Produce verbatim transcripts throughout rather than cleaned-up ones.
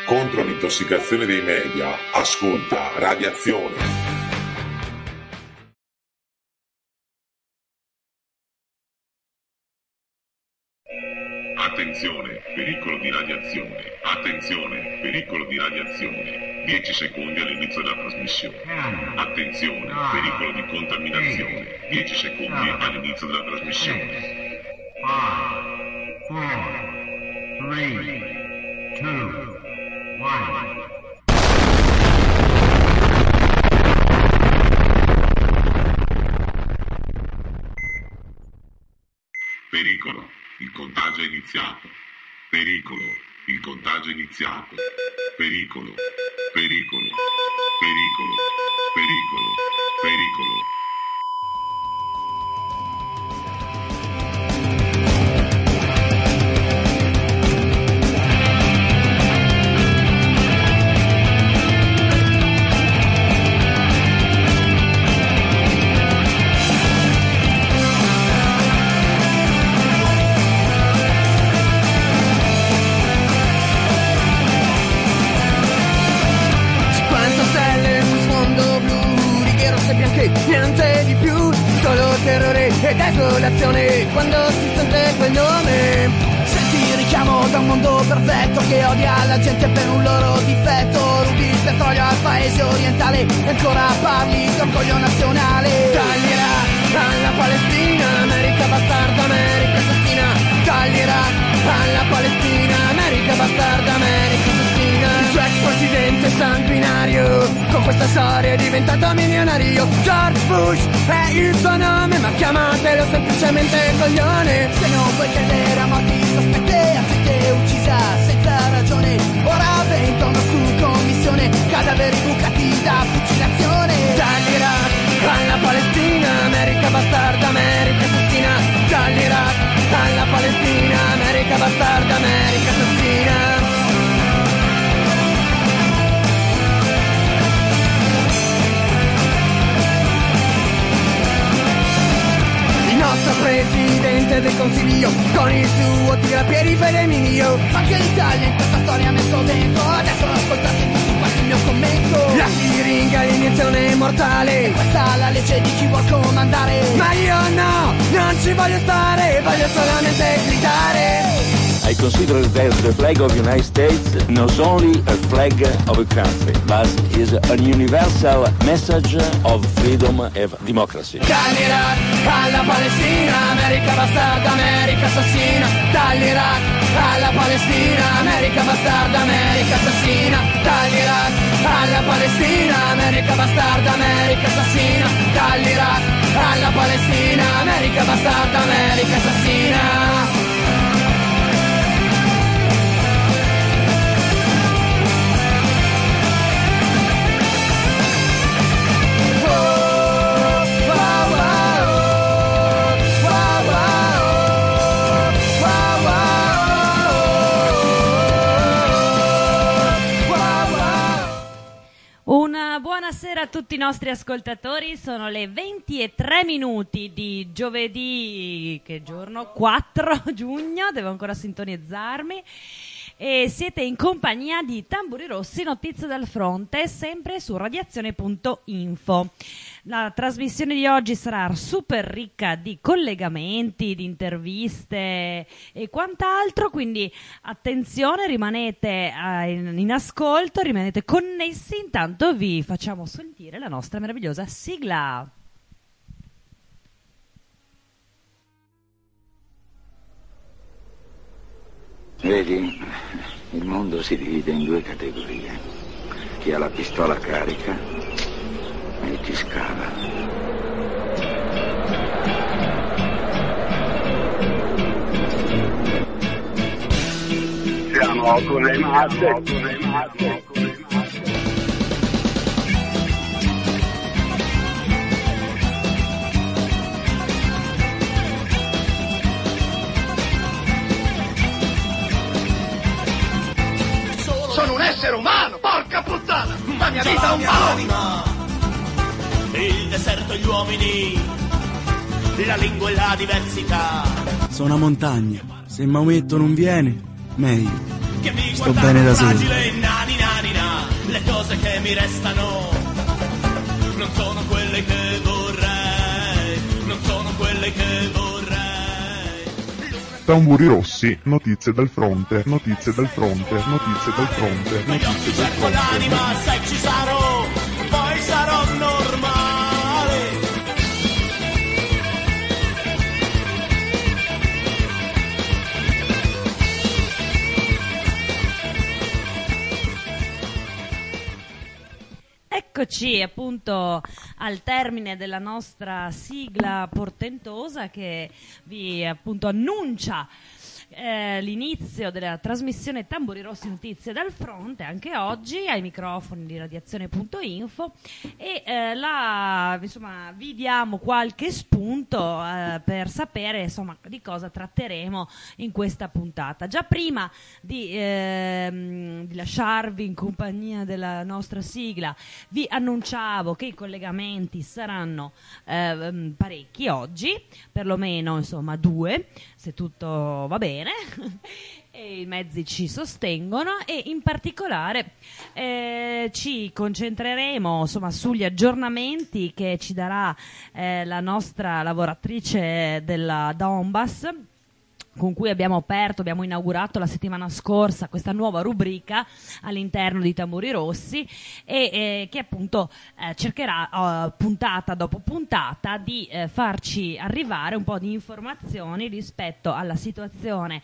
Contro l'intossicazione dei media, ascolta Radiazione. Attenzione, pericolo di radiazione. Attenzione, pericolo di radiazione. dieci secondi all'inizio della trasmissione. Attenzione, pericolo di contaminazione. dieci secondi all'inizio della trasmissione. cinque, quattro, tre, due, uno. Pericolo, il contagio è iniziato. Pericolo, il contagio è iniziato. Pericolo, pericolo, pericolo, pericolo, pericolo. Niente di più, solo terrore e desolazione quando si sente quel nome. Senti il richiamo da un mondo perfetto che odia la gente per un loro difetto. Rubi il petrolio al paese orientale e ancora parli d'orgoglio nazionale. Taglierà alla Palestina, America bastarda, America assassina. Taglierà alla Palestina, America bastarda, America assassina. Il suo ex presidente sanguinario con questa storia è diventato milionario. George Bush è il suo nome, ma chiamatelo semplicemente coglione. Se non puoi credere a morti sospette, a gente uccisa senza ragione. Ora vengono su commissione cadaveri bucati da fucilazione. Taglierà alla Palestina, America bastarda, America assassina. Taglierà alla Palestina, America bastarda, America assassina. Il nostro presidente del consiglio con il suo tirapiedi femminile. Anche l'Italia in questa storia ha messo dentro. Adesso ascoltate tutti quanti il mio commento. La siringa è l'iniezione mortale e questa è la legge di chi vuol comandare. Ma io no, non ci voglio stare, voglio solamente gridare. I consider that the flag of the United States not only a flag of a country, but is a universal message of freedom and democracy. Taglierà alla Palestina, America bastarda, America assassina. Taglierà alla Palestina, America bastarda, America assassina. Taglierà alla Palestina, America bastarda, America assassina. Taglierà alla Palestina, America bastarda, America assassina. Una buonasera a tutti i nostri ascoltatori, sono le venti e tre minuti di giovedì, che giorno? quattro giugno, devo ancora sintonizzarmi, e siete in compagnia di Tamburi Rossi, notizie dal fronte, sempre su radiazione punto info. La trasmissione di oggi sarà super ricca di collegamenti, di interviste e quant'altro, quindi attenzione, rimanete eh, in, in ascolto, rimanete connessi, intanto vi facciamo sentire la nostra meravigliosa sigla. Vedi, il mondo si divide in due categorie. Chi ha la pistola carica e chi scava. Siamo con le masse, con le masse, con le masse. Sono un essere umano, porca puttana! La mia vita è un ballo! Il deserto e gli uomini, la lingua e la diversità. Sono una montagna, se Maometto non viene, meglio. che mi sto guardano bene da solo. fragile, nani nani na. Le cose che mi restano non sono quelle che vorrei, non sono quelle che vorrei. Tamburi rossi, notizie dal fronte, notizie dal fronte, notizie dal fronte, Negli occhi notizie dal cerco l'anima, fronte. se ci sarò, poi sarò normale. Eccoci appunto al termine della nostra sigla portentosa che vi appunto annuncia eh, l'inizio della trasmissione Tamburi Rossi Notizie dal Fronte, anche oggi ai microfoni di radiazione punto info, e eh, la, insomma, vi diamo qualche spunto eh, per sapere insomma di cosa tratteremo in questa puntata. Già prima di, ehm, di lasciarvi in compagnia della nostra sigla vi annunciavo che i collegamenti saranno eh, parecchi oggi, perlomeno insomma due, se tutto va bene e i mezzi ci sostengono, e in particolare eh, ci concentreremo insomma sugli aggiornamenti che ci darà eh, la nostra lavoratrice della Donbass, con cui abbiamo aperto, abbiamo inaugurato la settimana scorsa questa nuova rubrica all'interno di Tamburi Rossi, e eh, che appunto eh, cercherà eh, puntata dopo puntata di eh, farci arrivare un po' di informazioni rispetto alla situazione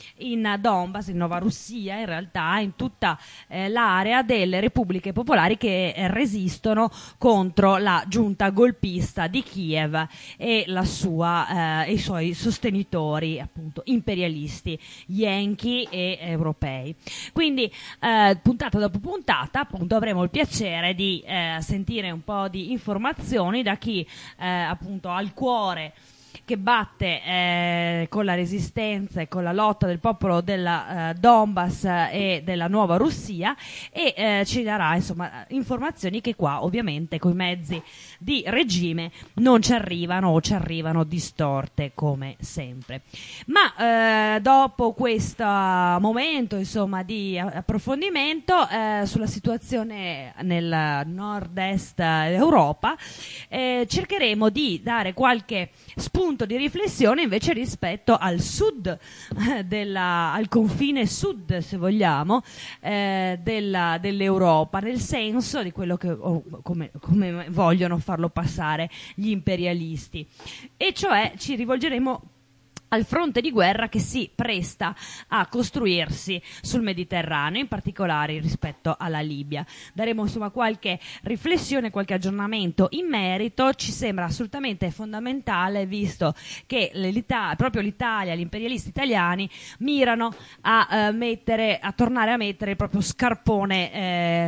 in Donbass, in Nova Russia, in realtà in tutta eh, l'area delle repubbliche popolari che eh, resistono contro la giunta golpista di Kiev e la sua, eh, i suoi sostenitori appunto imperialisti yankee e europei. Quindi eh, puntata dopo puntata appunto avremo il piacere di eh, sentire un po' di informazioni da chi eh, appunto ha il cuore che batte eh, con la resistenza e con la lotta del popolo della eh, Donbass e della Nuova Russia, e eh, ci darà insomma informazioni che qua ovviamente coi mezzi di regime non ci arrivano o ci arrivano distorte come sempre. Ma eh, dopo questo momento insomma di approfondimento eh, sulla situazione nel nord-est Europa, eh, cercheremo di dare qualche spunto di riflessione invece rispetto al sud, eh, della, al confine sud, se vogliamo, eh, della, dell'Europa, nel senso di quello che oh, come, come vogliono farlo passare gli imperialisti, e cioè ci rivolgeremo al fronte di guerra che si presta a costruirsi sul Mediterraneo, in particolare rispetto alla Libia. Daremo insomma qualche riflessione, qualche aggiornamento in merito. Ci sembra assolutamente fondamentale, visto che l'Italia, proprio l'Italia, gli imperialisti italiani mirano a eh, mettere, a tornare a mettere il proprio scarpone eh,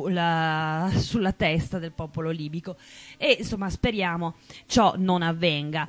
sulla, sulla testa del popolo libico, e insomma speriamo ciò non avvenga.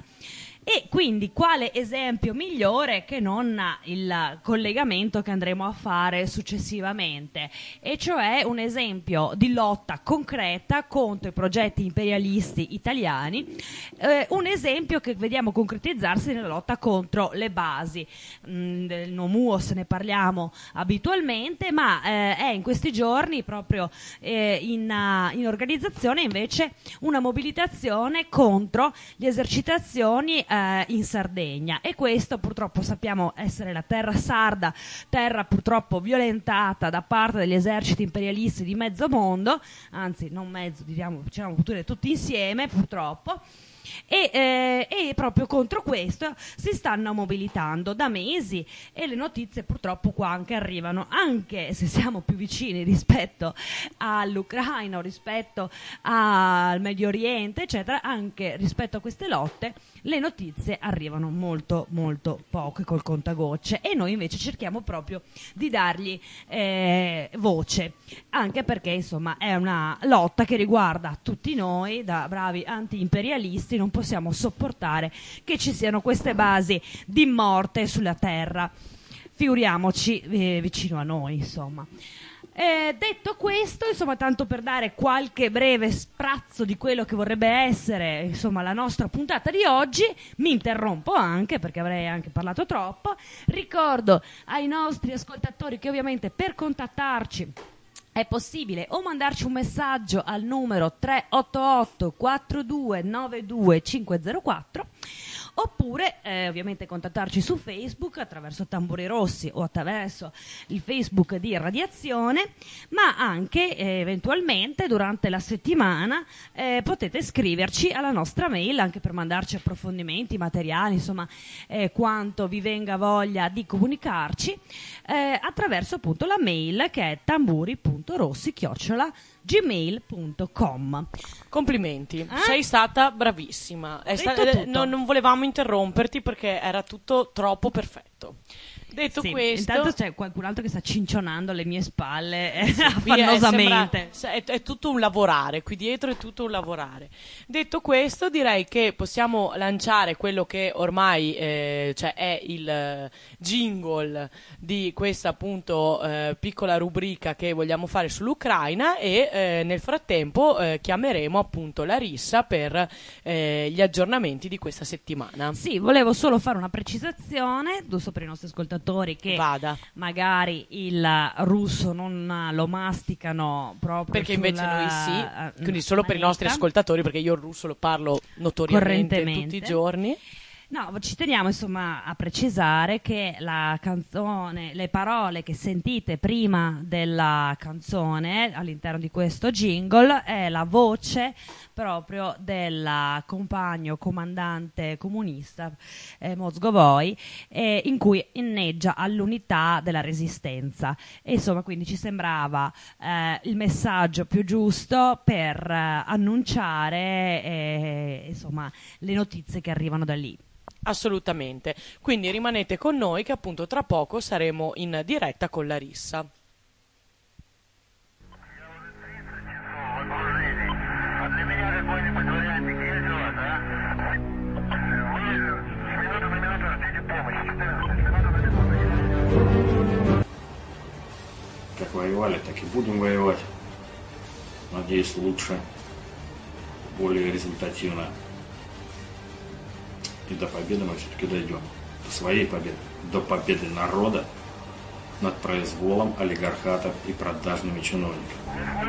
E quindi quale esempio migliore che non il collegamento che andremo a fare successivamente, e cioè un esempio di lotta concreta contro i progetti imperialisti italiani, eh, un esempio che vediamo concretizzarsi nella lotta contro le basi. Mm, del NOMUOS ne parliamo abitualmente, ma eh, è in questi giorni proprio eh, in, uh, in organizzazione invece una mobilitazione contro le esercitazioni eh, in Sardegna, e questo purtroppo sappiamo essere la terra sarda, terra purtroppo violentata da parte degli eserciti imperialisti di mezzo mondo, anzi non mezzo, diciamo, diciamo tutti insieme purtroppo. E, eh, e proprio contro questo si stanno mobilitando da mesi, e le notizie purtroppo qua anche arrivano, anche se siamo più vicini rispetto all'Ucraina o rispetto al Medio Oriente eccetera, anche rispetto a queste lotte le notizie arrivano molto molto poche col contagocce, e noi invece cerchiamo proprio di dargli eh, voce, anche perché insomma è una lotta che riguarda tutti noi. Da bravi anti-imperialisti non possiamo sopportare che ci siano queste basi di morte sulla terra, figuriamoci eh, vicino a noi insomma. Eh, detto questo, insomma, tanto per dare qualche breve sprazzo di quello che vorrebbe essere, insomma, la nostra puntata di oggi, mi interrompo anche perché avrei anche parlato troppo. Ricordo ai nostri ascoltatori che ovviamente per contattarci è possibile o mandarci un messaggio al numero tre otto otto quattro due nove due cinque zero quattro, oppure eh, ovviamente contattarci su Facebook attraverso Tamburi Rossi o attraverso il Facebook di Radiazione, ma anche eh, eventualmente durante la settimana eh, potete scriverci alla nostra mail anche per mandarci approfondimenti, materiali, insomma eh, quanto vi venga voglia di comunicarci eh, attraverso appunto la mail che è tamburi punto rossi chiocciola gmail punto com. Complimenti, eh? sei stata bravissima. È sta- tutto. non, non volevamo interromperti perché era tutto troppo perfetto. Detto Sì, questo, intanto c'è qualcun altro che sta cincionando alle mie spalle eh, Sì, affannosamente. è, sembra- è, è tutto un lavorare, qui dietro è tutto un lavorare. Detto questo, direi che possiamo lanciare quello che ormai eh, cioè è il eh, jingle di questa appunto eh, piccola rubrica che vogliamo fare sull'Ucraina e eh, nel frattempo eh, chiameremo appunto Larissa per eh, gli aggiornamenti di questa settimana. Sì, volevo solo fare una precisazione, giusto per i nostri ascoltatori che Vada. magari il russo non lo masticano proprio Perché invece sulla, noi sì, eh, quindi solo per i nostri manetta. ascoltatori, perché io il russo lo parlo notoriamente Correntemente. tutti i giorni. No, ci teniamo insomma a precisare che la canzone, le parole che sentite prima della canzone all'interno di questo jingle è la voce proprio del compagno comandante comunista eh, Mozgovoi, eh, in cui inneggia all'unità della resistenza. E insomma, quindi ci sembrava eh, il messaggio più giusto per eh, annunciare eh, insomma le notizie che arrivano da lì. Assolutamente, quindi rimanete con noi che appunto tra poco saremo in diretta con Larissa. Как воевали, так и будем воевать. Надеюсь, лучше, более результативно. И до победы мы все-таки дойдем. До своей победы. До победы народа над произволом олигархатов и продажными чиновниками.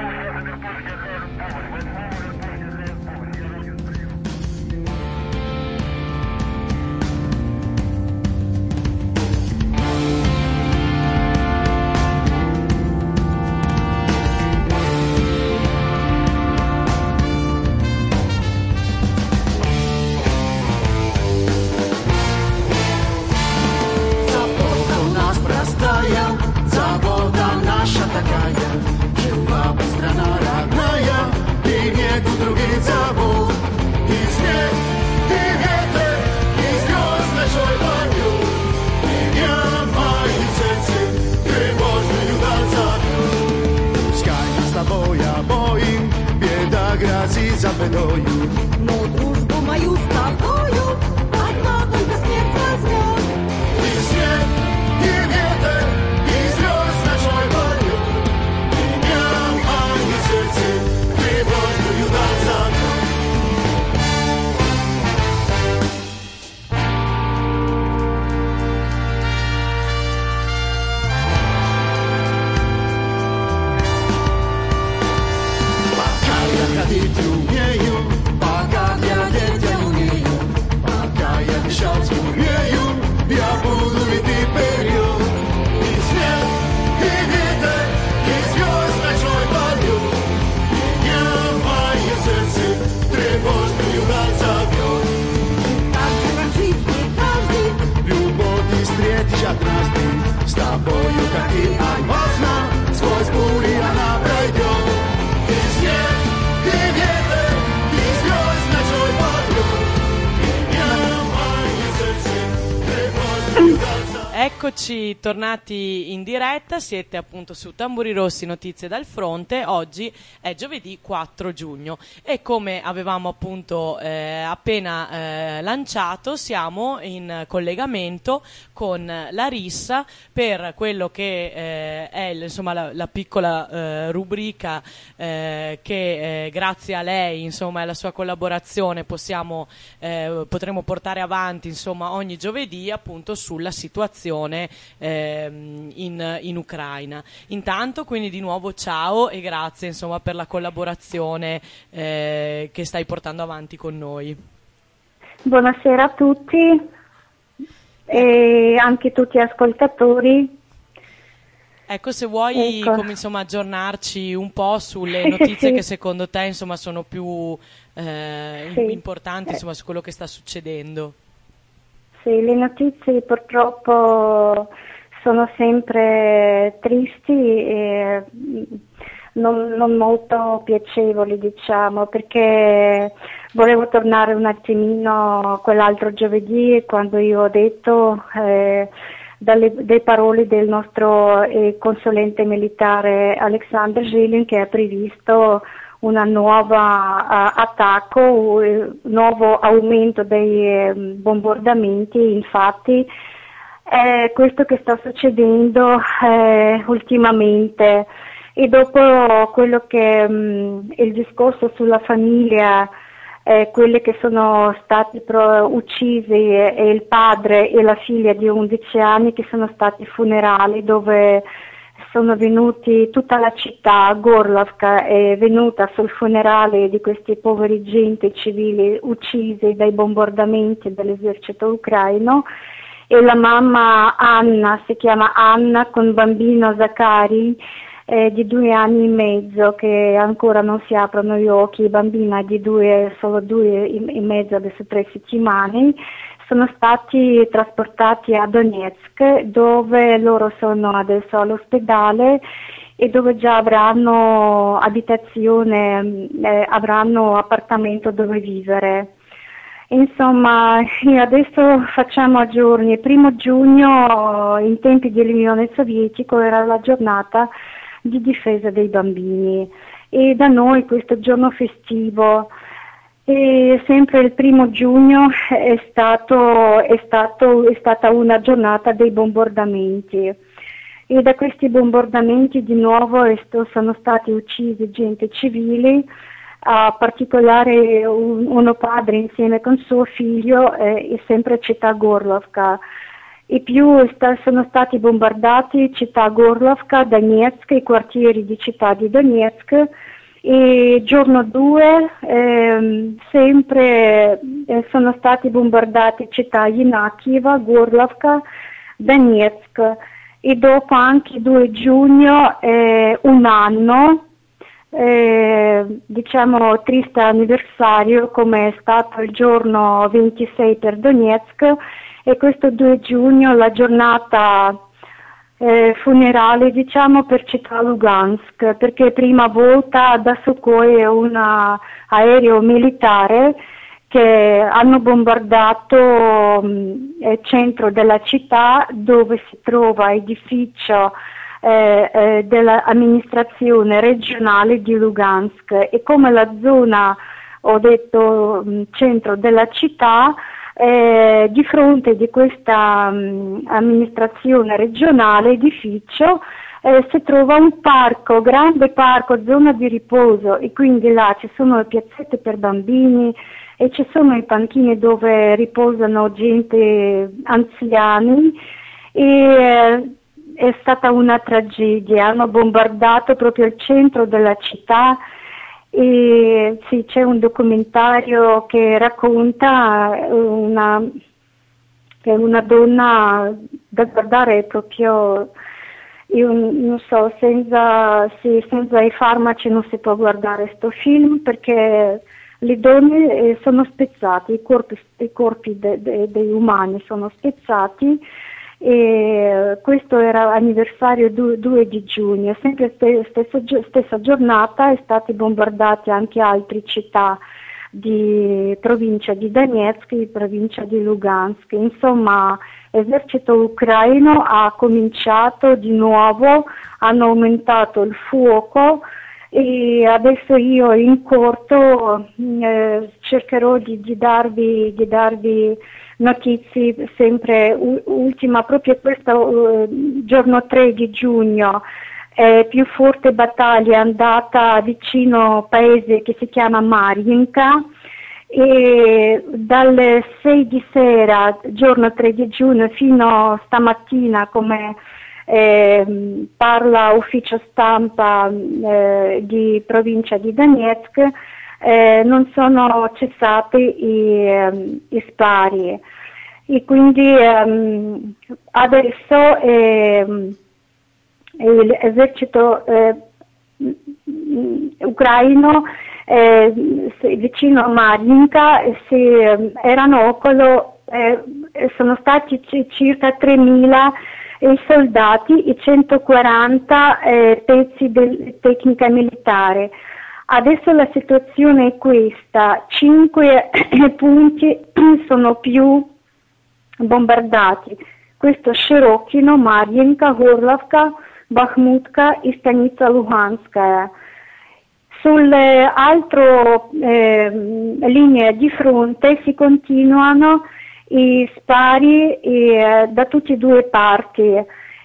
За бедою, но дружбу мою с тобою одна только смерть возьмет. И снег, и ветер, и звезд ночной полет, меня в моем сердце тревожную дать забьет. Пока я ходить умею, пока eccoci tornati in diretta, siete appunto su Tamburi Rossi, notizie dal fronte. Oggi è giovedì quattro giugno e come avevamo appunto eh, appena eh, lanciato, siamo in collegamento con Larissa per quello che eh, è insomma la, la piccola eh, rubrica eh, che eh, grazie a lei, insomma, e alla sua collaborazione possiamo eh, potremo portare avanti insomma ogni giovedì, appunto sulla situazione ehm, in, in Ucraina. Intanto quindi di nuovo ciao e grazie insomma per la collaborazione eh, che stai portando avanti con noi. Buonasera a tutti e anche tutti gli ascoltatori. Ecco, se vuoi ecco. come, insomma, aggiornarci un po' sulle notizie sì. che secondo te insomma sono più eh, sì. importanti insomma su quello che sta succedendo. Sì, le notizie purtroppo sono sempre tristi e non, non molto piacevoli, diciamo, perché volevo tornare un attimino quell'altro giovedì quando io ho detto eh, dalle delle parole del nostro eh, consulente militare Alexander Zhilin che ha previsto una nuova uh, attacco, un nuovo aumento dei eh, bombardamenti. Infatti è questo che sta succedendo eh, ultimamente. E dopo quello che mh, il discorso sulla famiglia, eh, quelle che sono stati pro- uccisi e, e il padre e la figlia di undici anni che sono stati funerali dove sono venuti, tutta la città, Gorlovka è venuta sul funerale di questi poveri gente civili uccisi dai bombardamenti dell'esercito ucraino e la mamma Anna, si chiama Anna, con bambino Zakari eh, di due anni e mezzo che ancora non si aprono gli occhi, il bambino è di due, solo due e mezzo, adesso tre settimane. Sono stati trasportati a Donetsk dove loro sono adesso all'ospedale e dove già avranno abitazione, eh, avranno appartamento dove vivere. Insomma, adesso facciamo a giorni. Il primo giugno, in tempi dell'Unione Sovietica, era la giornata di difesa dei bambini e da noi questo giorno festivo. E sempre il primo giugno è, stato, è, stato, è stata una giornata dei bombardamenti e da questi bombardamenti di nuovo sono stati uccisi gente civile, a particolare un, uno padre insieme con suo figlio eh, e sempre a città Gorlovka. E più sta, sono stati bombardati città Gorlovka, Donetsk, i quartieri di città di Donetsk. E giorno due ehm, sempre eh, sono stati bombardati città Yinakiva, Gorlovka, Donetsk e dopo anche due giugno eh, un anno eh, diciamo triste anniversario come è stato il giorno ventisei per Donetsk e questo due giugno la giornata Eh, funerale diciamo per città Lugansk perché prima volta da Sukhoi un aereo militare che hanno bombardato il centro della città dove si trova edificio eh, eh, dell'amministrazione regionale di Lugansk e come la zona ho detto mh, centro della città Eh, di fronte di questa um, amministrazione regionale, edificio, eh, si trova un parco, grande parco, zona di riposo e quindi là ci sono le piazzette per bambini e ci sono i panchini dove riposano gente anziani e eh, è stata una tragedia, hanno bombardato proprio il centro della città. E sì, c'è un documentario che racconta una, una donna da guardare proprio, io non so, senza, sì, senza i farmaci non si può guardare questo film perché le donne sono spezzate, i corpi, i corpi de, de, dei umani sono spezzati. E questo era anniversario due di giugno, sempre stesso, stessa giornata è stati bombardati anche altre città di provincia di Donetsk e provincia di Lugansk. Insomma, l'esercito ucraino ha cominciato di nuovo, hanno aumentato il fuoco e adesso io in corto eh, cercherò di, di, darvi, di darvi notizie sempre u- ultima, proprio questo uh, giorno tre di giugno. Eh, più forte battaglia è andata vicino a un paese che si chiama Mariinka e dalle sei di sera, giorno tre di giugno, fino a stamattina, come eh, parla ufficio stampa eh, di provincia di Donetsk, eh, non sono cessati i, eh, i spari e quindi ehm, adesso eh, l'esercito eh, ucraino eh, vicino a Mariinka si, eh, erano okolo, eh, sono stati c- circa tremila i soldati e centoquaranta eh, pezzi di tecnica militare. Adesso la situazione è questa: cinque punti sono più bombardati. Questo Shirokino, Mariinka, Gorlovka, Bakhmutka e Stanica Luhanskaya. Sulle altre eh, linee di fronte si continuano i spari eh, da tutte e due parti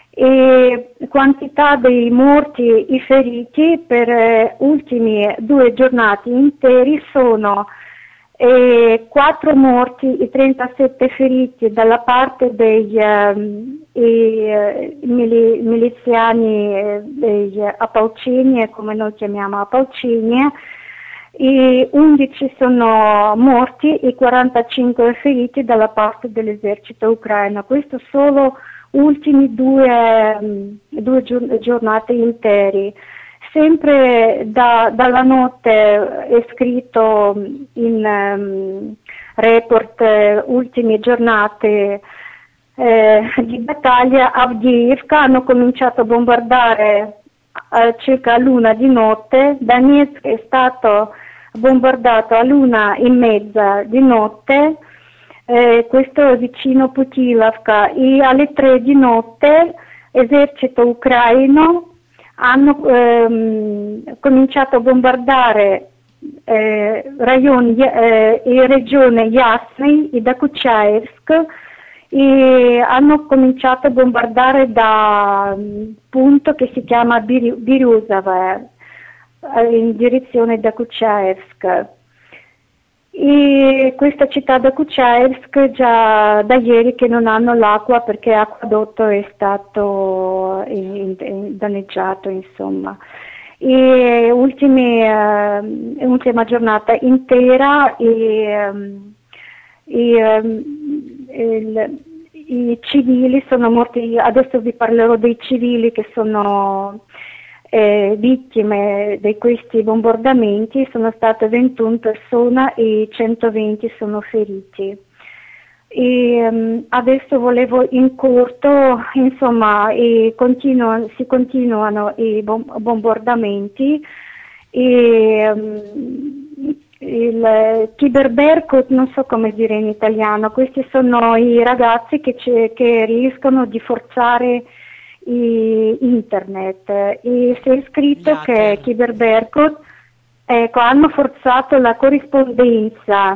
e quantità dei morti e feriti per eh, ultimi due giornate interi sono eh, quattro morti e trentasette feriti dalla parte dei eh, i, mili, miliziani eh, degli Apalcini, come noi chiamiamo Apalcini, e undici sono morti e quarantacinque feriti dalla parte dell'esercito ucraino. Questo solo ultimi due, due giornate interi. Sempre da, dalla notte è scritto in um, report uh, ultime giornate eh, di battaglia. Avdiivka hanno cominciato a bombardare a circa l'una di notte, Donetsk è stato bombardato all'una e mezza di notte, eh, questo è vicino Putilovka, e alle tre di notte esercito ucraino hanno ehm, cominciato a bombardare eh, raioni eh, e regione Yasny e Dokuchaevsk e hanno cominciato a bombardare da un punto che si chiama Biryuzova eh, in direzione Dokuchaevsk. E questa città Dokuchaevsk già da ieri che non hanno l'acqua perché l'acquedotto è stato in, in, danneggiato, insomma. E ultimi, uh, ultima giornata intera e, um, e um, il, i civili sono morti. Adesso vi parlerò dei civili che sono Eh, vittime di questi bombardamenti. Sono state ventuno persone e centoventi sono feriti. E, um, adesso volevo in corto, insomma, e continuano, si continuano i bom- bombardamenti e um, il Cyberberkut, non so come dire in italiano, questi sono i ragazzi che, che riescono di forzare internet e si è scritto che Cyberberkut ecco, hanno forzato la corrispondenza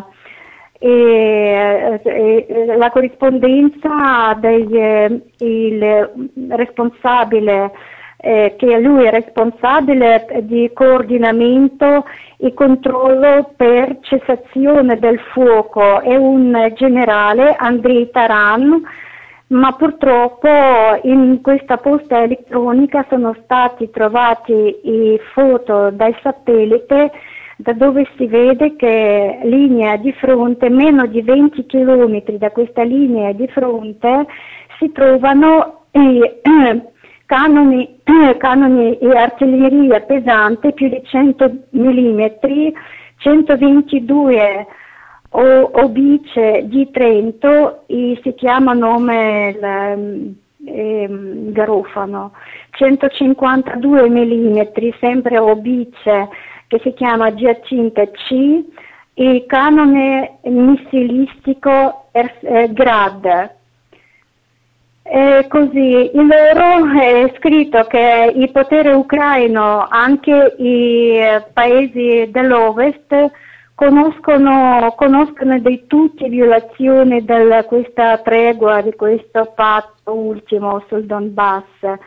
e, e la corrispondenza del responsabile eh, che lui è responsabile di coordinamento e controllo per cessazione del fuoco, è un generale Andrei Taran. Ma purtroppo in questa posta elettronica sono stati trovati i foto dal satellite da dove si vede che linea di fronte, meno di venti chilometri da questa linea di fronte, si trovano i eh, canoni, eh, canoni e artiglieria pesante più di cento millimetri, centoventidue o obice di Trento e si chiama nome il, ehm, Garofano, centocinquantadue millimetri sempre obice che si chiama Giacinta C il canone missilistico eh, Grad. E così in loro è scritto che il potere ucraino, anche i paesi dell'Ovest, conoscono, conoscono di tutte violazioni di questa tregua, di questo patto ultimo sul Donbass,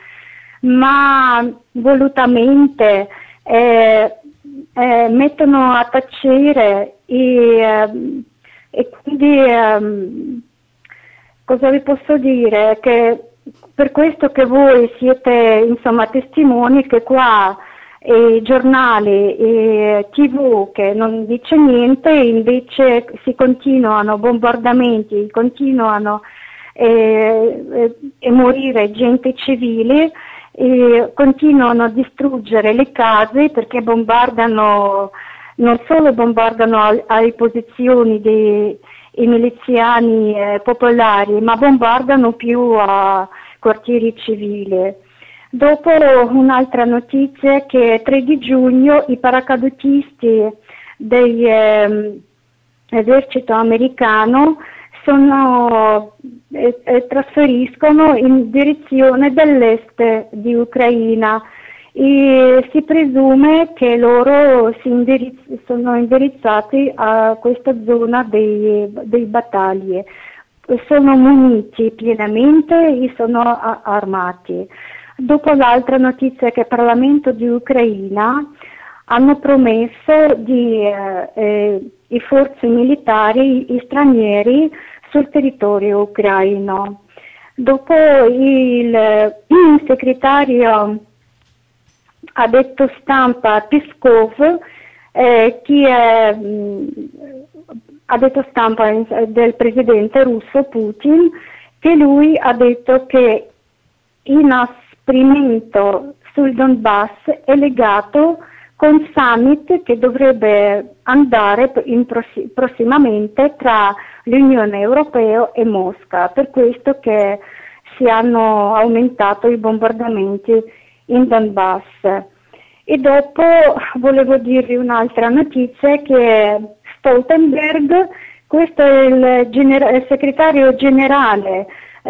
ma volutamente eh, eh, mettono a tacere i, eh, e quindi eh, cosa vi posso dire? Che per questo che voi siete insomma testimoni che qua i giornali e tivù che non dice niente, invece si continuano bombardamenti, continuano eh, eh, e morire gente civile, e continuano a distruggere le case perché bombardano, non solo bombardano alle posizioni dei i miliziani eh, popolari, ma bombardano più a quartieri civili. Dopo un'altra notizia è che tre di giugno i paracadutisti dell'esercito eh, americano sono, eh, eh, trasferiscono in direzione dell'est di Ucraina e si presume che loro si indirizz- sono indirizzati a questa zona dei, dei battaglie. Sono muniti pienamente e sono a- armati. Dopo l'altra notizia è che il Parlamento di Ucraina hanno promesso di eh, eh, i forze militari i stranieri sul territorio ucraino. Dopo il, il segretario ha detto stampa Peskov, eh, chi è, mh, ha detto stampa del presidente russo Putin, che lui ha detto che l'inasprimento sul Donbass è legato con summit che dovrebbe andare in prossi- prossimamente tra l'Unione Europea e Mosca, per questo che si hanno aumentato i bombardamenti in Donbass. E dopo volevo dirvi un'altra notizia, che Stoltenberg, questo è il, gener- il segretario generale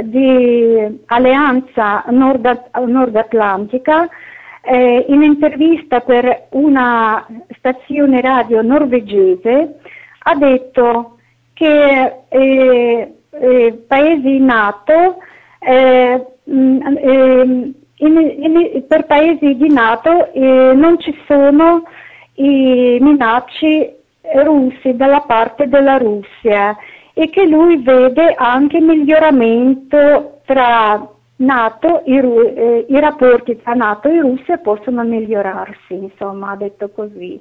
di Alleanza Nord, Nord Atlantica, eh, in intervista per una stazione radio norvegese ha detto che eh, eh, paesi NATO eh, mh, eh, In, in, per paesi di NATO eh, non ci sono i minacci russi dalla parte della Russia e che lui vede anche miglioramento tra NATO, i, eh, i rapporti tra NATO e Russia possono migliorarsi, insomma, ha detto così.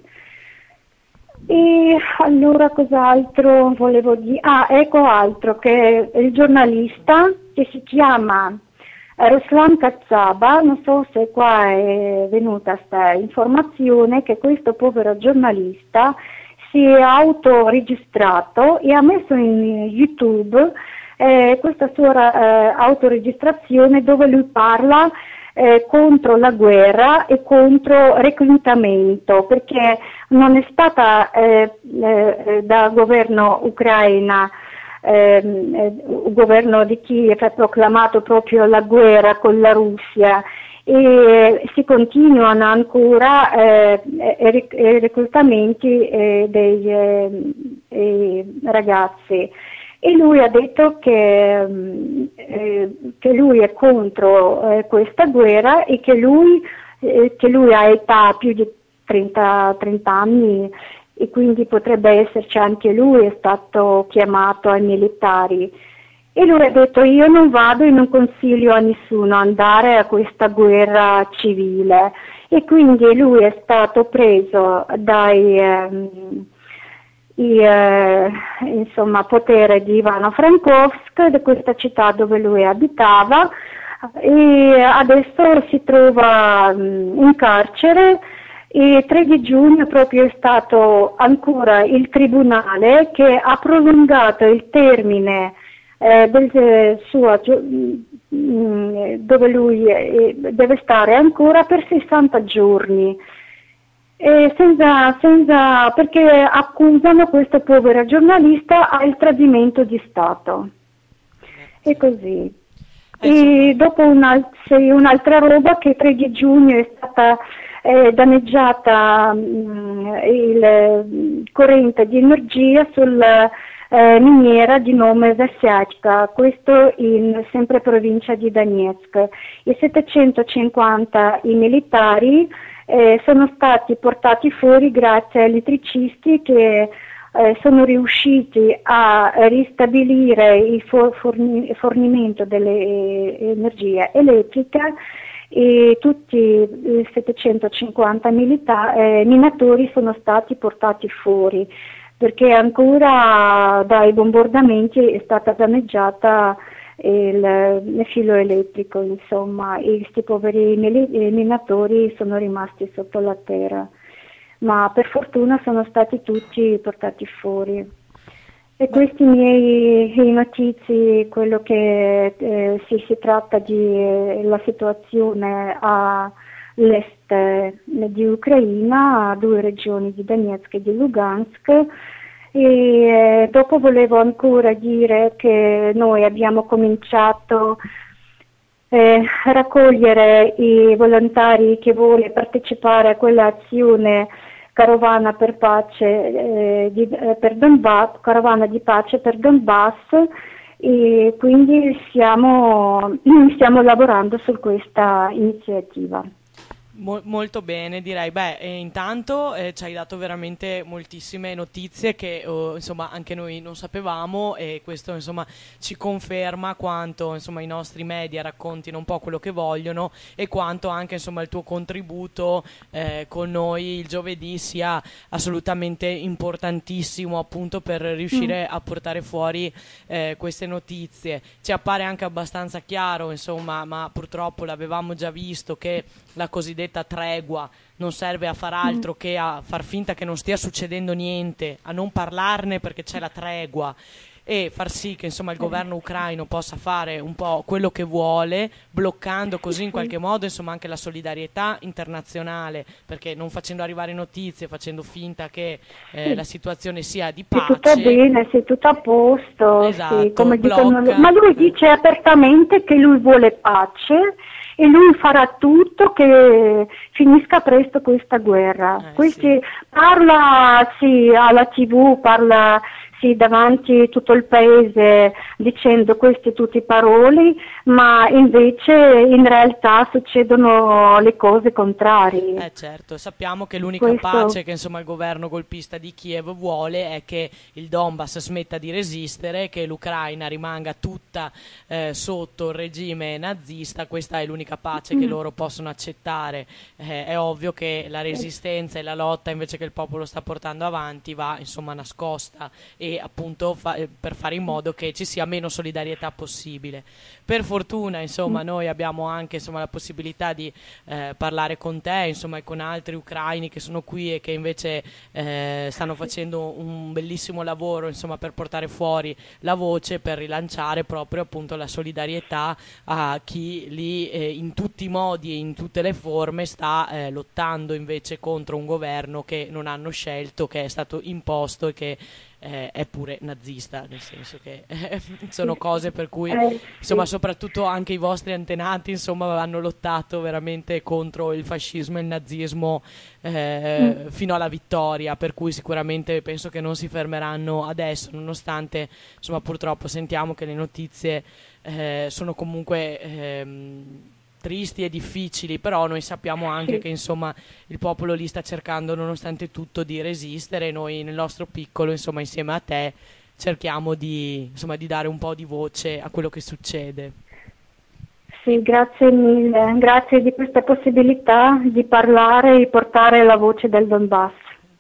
E allora cos'altro volevo dire? Ah, ecco altro, che il giornalista che si chiama Ruslan Kazzaba, non so se qua è venuta questa informazione, che questo povero giornalista si è autoregistrato e ha messo in YouTube eh, questa sua eh, autoregistrazione dove lui parla eh, contro la guerra e contro il reclutamento, perché non è stata eh, eh, dal governo ucraina Eh, il governo di Kiev ha proclamato proprio la guerra con la Russia e si continuano ancora eh, i reclutamenti eh, dei eh, ragazzi, e lui ha detto che, eh, che lui è contro eh, questa guerra e che lui, eh, che lui ha età più di trenta, trenta anni e quindi potrebbe esserci anche lui, è stato chiamato ai militari. E lui ha detto: io non vado e non consiglio a nessuno andare a questa guerra civile. E quindi lui è stato preso dai ehm, i, eh, insomma, potere di Ivano-Frankivsk, di questa città dove lui abitava, e adesso si trova mh, in carcere. Il tre di giugno proprio è stato ancora il tribunale che ha prolungato il termine eh, del suo, dove lui eh, deve stare ancora per sessanta giorni. E senza, senza, perché accusano questo povero giornalista al tradimento di Stato. E così. E dopo una, sì, un'altra roba che il tre di giugno è stata eh, danneggiata mh, il eh, corrente di energia sulla eh, miniera di nome Zasyachka, questo in sempre provincia di Donetsk. I settecentocinquanta i militari eh, sono stati portati fuori grazie agli elettricisti che Eh, sono riusciti a ristabilire il for- forni- fornimento dell'energia elettrica e tutti i settecentocinquanta milita- eh, minatori sono stati portati fuori perché ancora dai bombardamenti è stata danneggiata il, il filo elettrico, insomma, e questi poveri mili- minatori sono rimasti sotto la terra. Ma per fortuna sono stati tutti portati fuori. E questi miei i notizie, quello che eh, si, si tratta di eh, la situazione all'est eh, di Ucraina, a due regioni di Donetsk e di Lugansk. E eh, dopo volevo ancora dire che noi abbiamo cominciato Eh, raccogliere i volontari che vogliono partecipare a quell'azione carovana per pace eh, di, eh, per Donbass, carovana di pace per Donbass, e quindi stiamo, stiamo lavorando su questa iniziativa. Mo- molto bene, direi. Beh, eh, intanto eh, ci hai dato veramente moltissime notizie che oh, insomma anche noi non sapevamo, e questo insomma ci conferma quanto insomma i nostri media raccontino un po' quello che vogliono e quanto anche insomma il tuo contributo eh, con noi il giovedì sia assolutamente importantissimo, appunto per riuscire mm. a portare fuori eh, queste notizie. Ci appare anche abbastanza chiaro, insomma, ma purtroppo l'avevamo già visto, che la cosiddetta tregua non serve a far altro che a far finta che non stia succedendo niente, a non parlarne perché c'è la tregua, e far sì che insomma il governo ucraino possa fare un po' quello che vuole, bloccando così in qualche modo insomma anche la solidarietà internazionale, perché non facendo arrivare notizie, facendo finta che eh, sì. la situazione sia di È pace. tutto bene, sì, tutto a posto, Esatto, sì, come blocca. dicono, ma lui dice apertamente che lui vuole pace e lui farà tutto che finisca presto questa guerra. Eh, Questi, sì. Parla sì, alla tivù, parla sì, davanti a tutto il paese dicendo queste tutte parole, ma invece in realtà succedono le cose contrarie. Eh certo, sappiamo che l'unica Questo... pace che insomma il governo golpista di Kiev vuole è che il Donbass smetta di resistere, che l'Ucraina rimanga tutta eh, sotto il regime nazista. Questa è l'unica pace che loro possono accettare. Eh, è ovvio che la resistenza e la lotta invece che il popolo sta portando avanti va insomma nascosta, e appunto fa- per fare in modo che ci sia meno solidarietà possibile. Per fortuna insomma noi abbiamo anche insomma la possibilità di eh, parlare con te insomma e con altri ucraini che sono qui e che invece eh, stanno facendo un bellissimo lavoro insomma per portare fuori la voce, per rilanciare proprio appunto la solidarietà a chi lì eh, in tutti i modi e in tutte le forme sta eh, lottando invece contro un governo che non hanno scelto, che è stato imposto e che Eh, è pure nazista, nel senso che eh, sono cose per cui insomma soprattutto anche i vostri antenati insomma hanno lottato veramente contro il fascismo e il nazismo eh, mm. fino alla vittoria, per cui sicuramente penso che non si fermeranno adesso, nonostante insomma purtroppo sentiamo che le notizie eh, sono comunque ehm, tristi e difficili, però noi sappiamo anche sì. che insomma il popolo lì sta cercando nonostante tutto di resistere, e noi nel nostro piccolo insomma insieme a te cerchiamo di, insomma, di dare un po' di voce a quello che succede. Sì, grazie mille, grazie di questa possibilità di parlare e portare la voce del Donbass.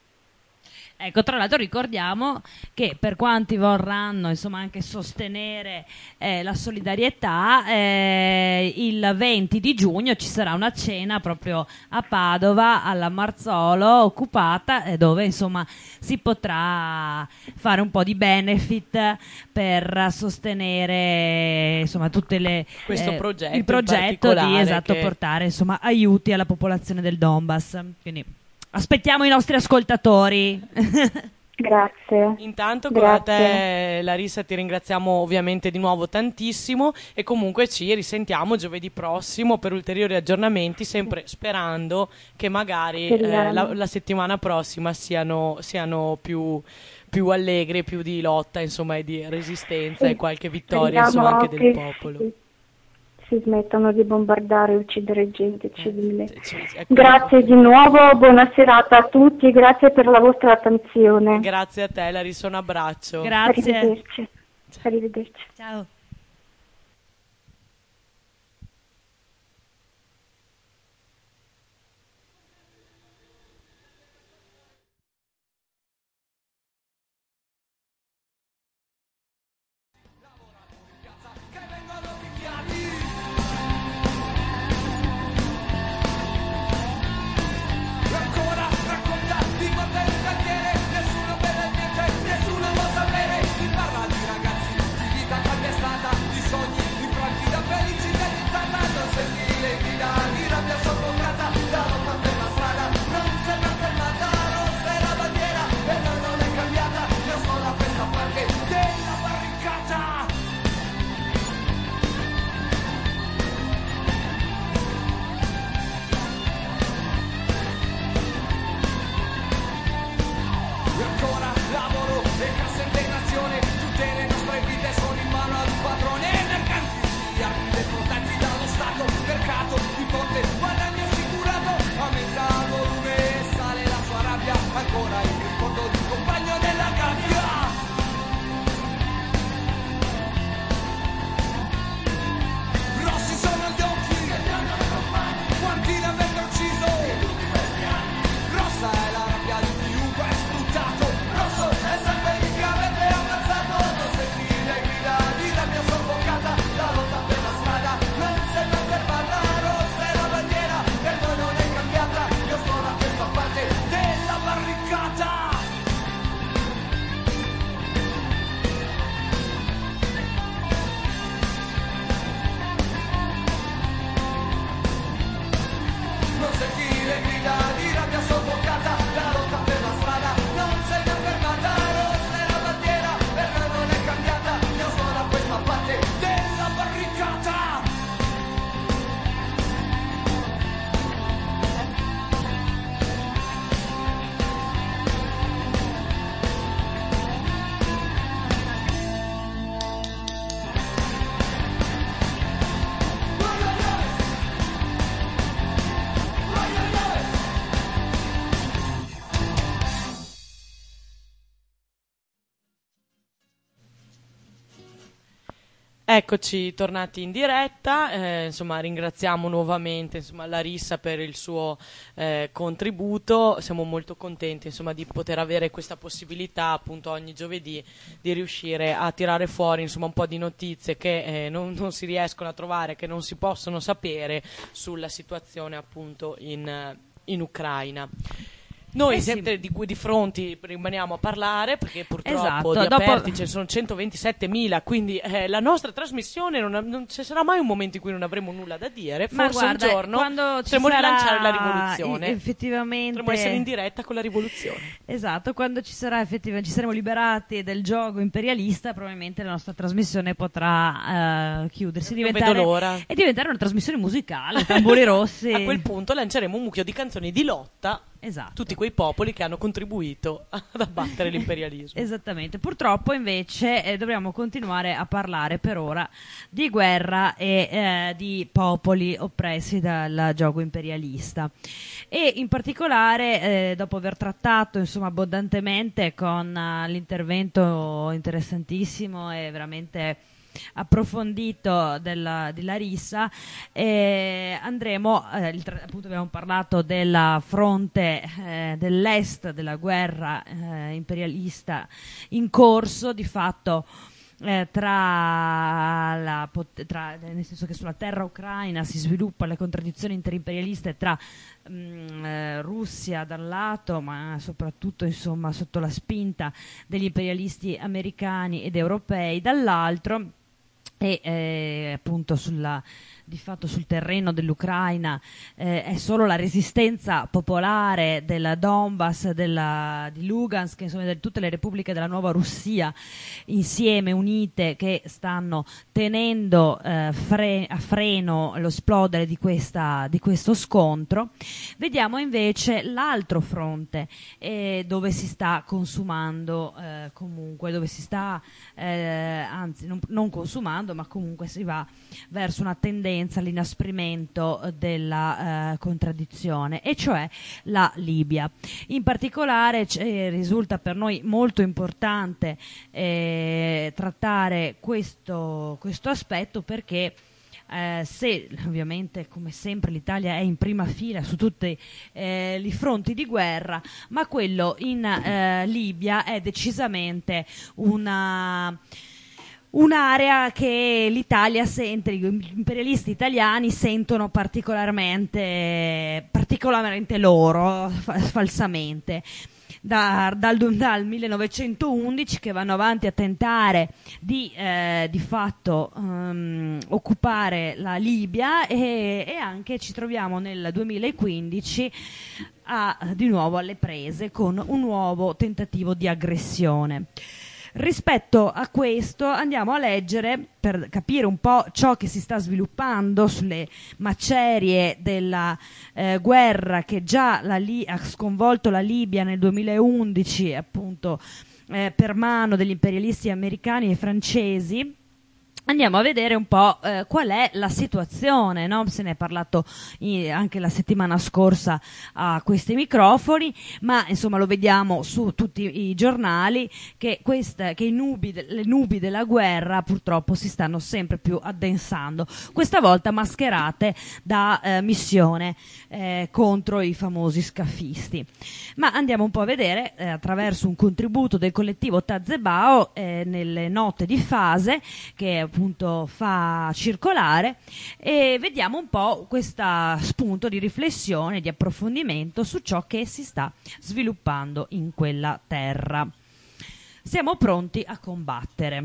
Ecco, tra l'altro ricordiamo che per quanti vorranno insomma anche sostenere eh, la solidarietà, eh, il venti di giugno ci sarà una cena proprio a Padova alla Marzolo occupata, eh, dove insomma si potrà fare un po' di benefit per sostenere insomma tutte le questo eh, progetto il progetto di esatto che... portare insomma aiuti alla popolazione del Donbass. Quindi aspettiamo i nostri ascoltatori. Grazie. Intanto con Grazie. te Larissa ti ringraziamo ovviamente di nuovo tantissimo e comunque ci risentiamo giovedì prossimo per ulteriori aggiornamenti, sempre sperando che magari eh, Speriamo. la, la settimana prossima siano, siano più, più allegri, più di lotta, insomma, e di resistenza Sì. e qualche vittoria Speriamo insomma, anche del che popolo. Si, si smettano di bombardare e uccidere gente civile. ecco. Grazie di nuovo, buona serata a tutti, grazie per la vostra attenzione. Grazie a te Larissa, un abbraccio. Arrivederci. Arrivederci. Ciao. Ancora racconta di quanto è un cantiere, nessuno vede niente, nessuno lo sapere. Si parla di ragazzi, di vita calpestata, di sogni, di infranti da felicità iniziata. Non sentire grida di rabbia soffocata, da lotta per la strada, non si è mai fermata. Rossa è la bandiera e noi non è cambiata. Io sto da questa parte della barricata. E ancora lavoro e cassa integrazione, tutte le nostre vite sono in mano ad un padrone. Mercanti, armi protetti dallo Stato, mercato di ponte, guadagno assicurato, aumenta il volume e sale la sua rabbia, ancora il ricordo di un compagno della gabbia. Rossi sono gli occhi, quanti ne avrebbero ucciso? Rossa è la rabbia di chiunque è sfruttato, rosso è sangue di chi avrebbe ammazzato. Non sentire grida di rabbia soffocata, la lotta per la strada non si è mai fermata. Rossa è la bandiera e noi non è cambiata. Io sto da questa parte della barricata. Non sentire grida di rabbia soffocata, la lotta per la strada non si è mai fermata. Rossa è la bandiera e noi non è cambiata. Io sto da questa parte della barricata. Eccoci tornati in diretta, eh, insomma ringraziamo nuovamente insomma, Larissa per il suo eh, contributo, siamo molto contenti insomma, di poter avere questa possibilità appunto ogni giovedì di riuscire a tirare fuori insomma, un po' di notizie che eh, non, non si riescono a trovare, che non si possono sapere sulla situazione appunto in, in Ucraina. Noi Eh sì. sempre di, di fronti rimaniamo a parlare perché purtroppo Esatto, di dopo- aperti ce ne sono centoventisettemila, quindi eh, la nostra trasmissione non, ha- non ci sarà mai un momento in cui non avremo nulla da dire. Ma Forse guarda, un giorno quando ci potremo sarà rilanciare la rivoluzione. e- effettivamente Potremmo essere in diretta con la rivoluzione. Esatto, quando ci sarà effettivamente ci saremo liberati del gioco imperialista, probabilmente la nostra trasmissione potrà eh, chiudersi Non diventare, vedo l'ora. e diventare una trasmissione musicale, tamburi rossi. A quel punto lanceremo un mucchio di canzoni di lotta. Esatto. Tutti quei popoli che hanno contribuito ad abbattere l'imperialismo. Esattamente, purtroppo invece eh, dobbiamo continuare a parlare per ora di guerra e eh, di popoli oppressi dal gioco imperialista e in particolare eh, dopo aver trattato insomma abbondantemente con uh, l'intervento interessantissimo e veramente approfondito della, di Larissa eh, andremo eh, il, appunto abbiamo parlato della fronte eh, dell'est della guerra eh, imperialista in corso di fatto eh, tra la pot- tra, nel senso che sulla terra ucraina si sviluppano le contraddizioni interimperialiste tra mh, eh, Russia da un lato ma soprattutto insomma sotto la spinta degli imperialisti americani ed europei dall'altro e eh, appunto sulla di fatto sul terreno dell'Ucraina eh, è solo la resistenza popolare del Donbass, della, di Lugansk, insomma di tutte le repubbliche della nuova Russia insieme, unite, che stanno tenendo eh, fre- a freno l'esplodere di, questa, di questo scontro. Vediamo invece l'altro fronte eh, dove si sta consumando eh, comunque, dove si sta eh, anzi non, non consumando, ma comunque si va verso una tendenza all'inasprimento della eh, contraddizione, e cioè la Libia. In particolare c- risulta per noi molto importante eh, trattare questo, questo aspetto, perché Eh, se ovviamente come sempre l'Italia è in prima fila su tutti eh, i fronti di guerra, ma quello in eh, Libia è decisamente una un'area che l'Italia sente, gli imperialisti italiani sentono particolarmente particolarmente loro fa- falsamente. Da, dal, dal millenovecentoundici che vanno avanti a tentare di, eh, di fatto um, occupare la Libia, e, e anche ci troviamo nel duemilaquindici a, di nuovo alle prese con un nuovo tentativo di aggressione. Rispetto a questo andiamo a leggere, per capire un po' ciò che si sta sviluppando sulle macerie della eh, guerra che già la Li- ha sconvolto la Libia nel duemilaundici, appunto eh, per mano degli imperialisti americani e francesi. Andiamo a vedere un po' eh, qual è la situazione, no? Se ne è parlato i, anche la settimana scorsa a questi microfoni, ma insomma lo vediamo su tutti i giornali che, questa, che i nubi, le nubi della guerra purtroppo si stanno sempre più addensando, questa volta mascherate da eh, missione eh, contro i famosi scafisti. Ma andiamo un po' a vedere eh, attraverso un contributo del collettivo Tazebao eh, nelle note di fase che appunto fa circolare, e vediamo un po' questo spunto di riflessione, di approfondimento su ciò che si sta sviluppando in quella terra. Siamo pronti a combattere.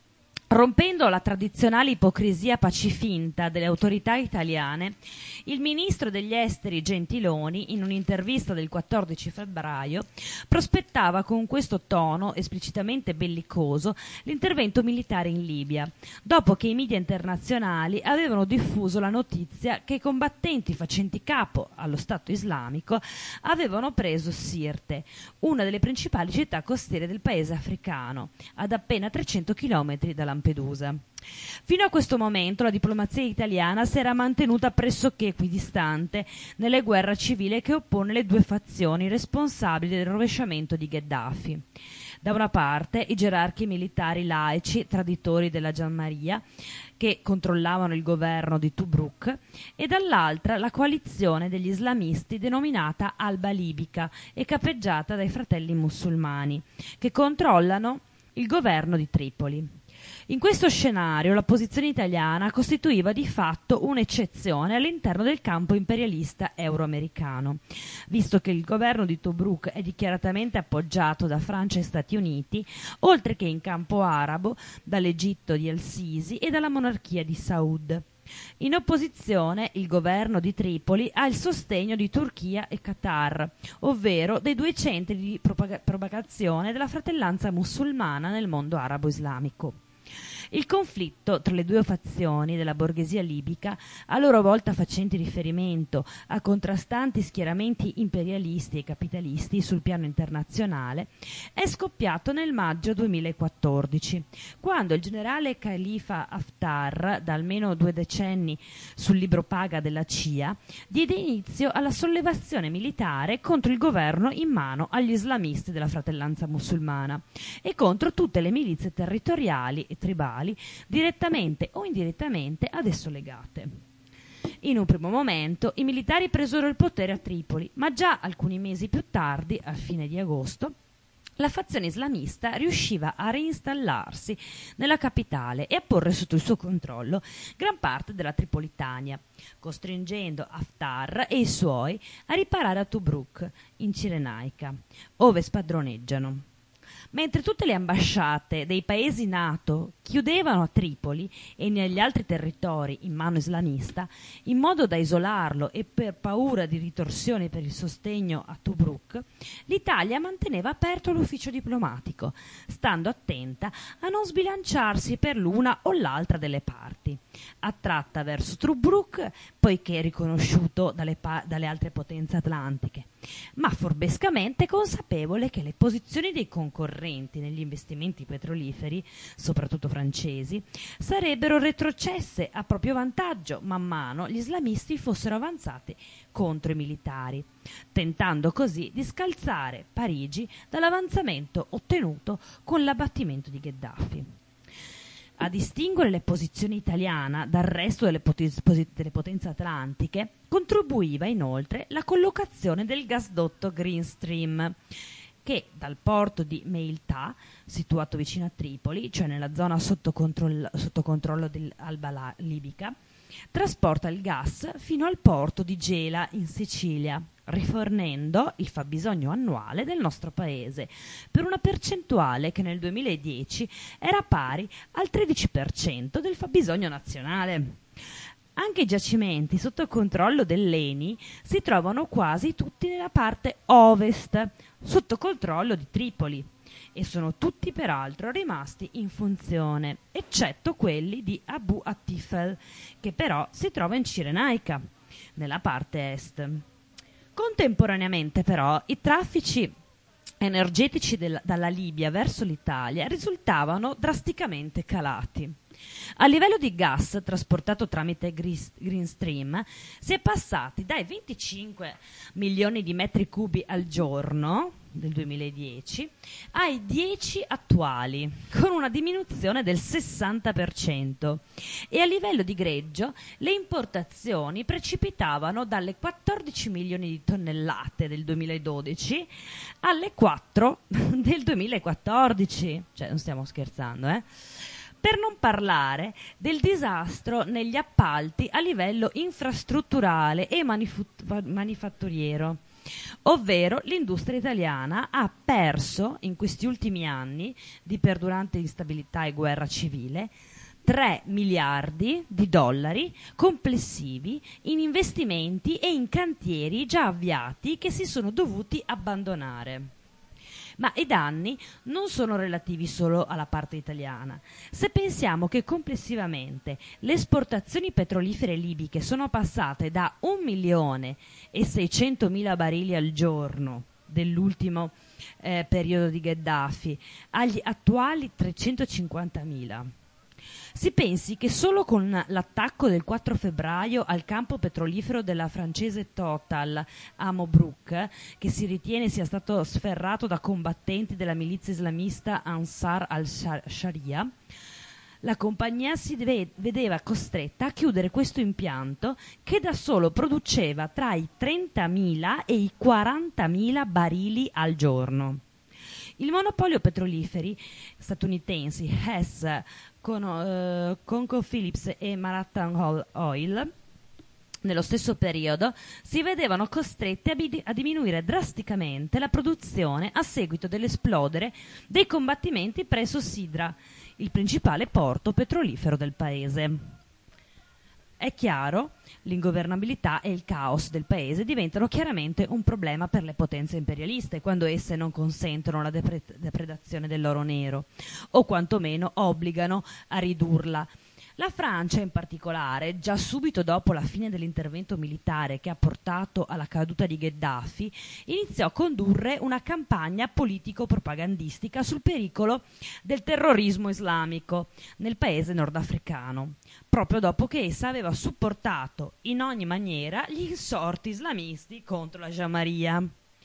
Rompendo la tradizionale ipocrisia pacifinta delle autorità italiane, il ministro degli esteri Gentiloni, in un'intervista del quattordici febbraio, prospettava con questo tono esplicitamente bellicoso l'intervento militare in Libia, dopo che i media internazionali avevano diffuso la notizia che i combattenti facenti capo allo Stato islamico avevano preso Sirte, una delle principali città costiere del paese africano, ad appena trecento chilometri da Lampedusa. Fino a questo momento la diplomazia italiana si era mantenuta pressoché equidistante nelle guerre civili che oppone le due fazioni responsabili del rovesciamento di Gheddafi. Da una parte i gerarchi militari laici, traditori della Giammaria, che controllavano il governo di Tobruk, e dall'altra la coalizione degli islamisti denominata Alba Libica e capeggiata dai fratelli musulmani, che controllano il governo di Tripoli. In questo scenario la posizione italiana costituiva di fatto un'eccezione all'interno del campo imperialista euroamericano, visto che il governo di Tobruk è dichiaratamente appoggiato da Francia e Stati Uniti, oltre che in campo arabo dall'Egitto di El-Sisi e dalla monarchia di Saud. In opposizione, il governo di Tripoli ha il sostegno di Turchia e Qatar, ovvero dei due centri di propag- propagazione della fratellanza musulmana nel mondo arabo-islamico. Il conflitto tra le due fazioni della borghesia libica, a loro volta facenti riferimento a contrastanti schieramenti imperialisti e capitalisti sul piano internazionale, è scoppiato nel maggio duemilaquattordici, quando il generale Khalifa Haftar, da almeno due decenni sul libro paga della C I A, diede inizio alla sollevazione militare contro il governo in mano agli islamisti della fratellanza musulmana e contro tutte le milizie territoriali e tribali direttamente o indirettamente ad esso legate. In un primo momento i militari presero il potere a Tripoli, ma già alcuni mesi più tardi, a fine di agosto, la fazione islamista riusciva a reinstallarsi nella capitale e a porre sotto il suo controllo gran parte della Tripolitania, costringendo Haftar e i suoi a riparare a Tobruk, in Cirenaica, ove spadroneggiano. Mentre tutte le ambasciate dei paesi NATO chiudevano a Tripoli e negli altri territori in mano islamista, in modo da isolarlo e per paura di ritorsioni per il sostegno a Tobruk, l'Italia manteneva aperto l'ufficio diplomatico, stando attenta a non sbilanciarsi per l'una o l'altra delle parti, attratta verso Tobruk poiché riconosciuto dalle, pa- dalle altre potenze atlantiche, ma furbescamente consapevole che le posizioni dei concorrenti negli investimenti petroliferi, soprattutto francesi, sarebbero retrocesse a proprio vantaggio man mano gli islamisti fossero avanzati contro i militari, tentando così di scalzare Parigi dall'avanzamento ottenuto con l'abbattimento di Gheddafi. A distinguere le posizioni italiane dal resto delle, poten- delle potenze atlantiche contribuiva inoltre la collocazione del gasdotto Green Stream, che dal porto di Meilta, situato vicino a Tripoli, cioè nella zona sotto controllo, sotto controllo dell'Alba libica, trasporta il gas fino al porto di Gela in Sicilia, rifornendo il fabbisogno annuale del nostro paese per una percentuale che nel duemiladieci era pari al tredici per cento del fabbisogno nazionale. Anche i giacimenti sotto controllo dell'E N I si trovano quasi tutti nella parte ovest, sotto controllo di Tripoli, e sono tutti peraltro rimasti in funzione, eccetto quelli di Abu Attifel, che però si trova in Cirenaica, nella parte est. Contemporaneamente però i traffici energetici del, dalla Libia verso l'Italia risultavano drasticamente calati. A livello di gas trasportato tramite Green Stream si è passati dai venticinque milioni di metri cubi al giorno del duemiladieci ai dieci attuali, con una diminuzione del sessanta per cento, e a livello di greggio le importazioni precipitavano dalle quattordici milioni di tonnellate del duemiladodici alle quattro del duemilaquattordici, cioè non stiamo scherzando, eh? Per non parlare del disastro negli appalti a livello infrastrutturale e manifut- manifatturiero, ovvero l'industria italiana ha perso in questi ultimi anni di perdurante instabilità e guerra civile tre miliardi di dollari complessivi in investimenti e in cantieri già avviati che si sono dovuti abbandonare. Ma i danni non sono relativi solo alla parte italiana. Se pensiamo che complessivamente le esportazioni petrolifere libiche sono passate da un milione e seicentomila barili al giorno dell'ultimo eh, periodo di Gheddafi agli attuali trecentocinquantamila. Si pensi che solo con l'attacco del quattro febbraio al campo petrolifero della francese Total a Mobruk, che si ritiene sia stato sferrato da combattenti della milizia islamista Ansar al-Sharia, la compagnia si vedeva costretta a chiudere questo impianto che da solo produceva tra i trentamila e i quarantamila barili al giorno. Il monopolio petroliferi statunitensi Hess, con, uh, ConocoPhillips e Marathon Oil nello stesso periodo si vedevano costretti a, bid- a diminuire drasticamente la produzione a seguito dell'esplodere dei combattimenti presso Sidra, il principale porto petrolifero del paese. È chiaro, l'ingovernabilità e il caos del paese diventano chiaramente un problema per le potenze imperialiste quando esse non consentono la depre- depredazione dell'oro nero, o quantomeno obbligano a ridurla. La Francia, in particolare, già subito dopo la fine dell'intervento militare che ha portato alla caduta di Gheddafi, iniziò a condurre una campagna politico-propagandistica sul pericolo del terrorismo islamico nel paese nordafricano, proprio dopo che essa aveva supportato in ogni maniera gli insorti islamisti contro la Jamahiriya.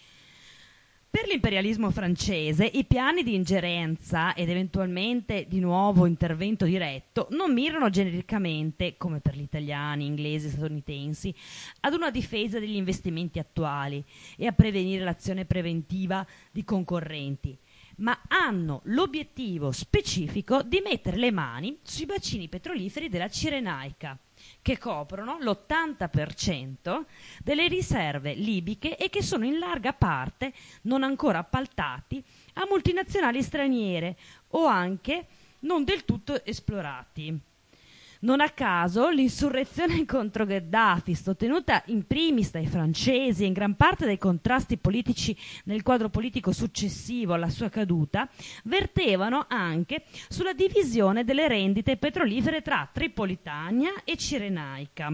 Per l'imperialismo francese i piani di ingerenza ed eventualmente di nuovo intervento diretto non mirano genericamente, come per gli italiani, inglesi e statunitensi, ad una difesa degli investimenti attuali e a prevenire l'azione preventiva di concorrenti, ma hanno l'obiettivo specifico di mettere le mani sui bacini petroliferi della Cirenaica, che coprono l'ottanta per cento delle riserve libiche e che sono in larga parte non ancora appaltati a multinazionali straniere o anche non del tutto esplorati. Non a caso l'insurrezione contro Gheddafi, sostenuta in primis dai francesi e in gran parte dai contrasti politici nel quadro politico successivo alla sua caduta, vertevano anche sulla divisione delle rendite petrolifere tra Tripolitania e Cirenaica.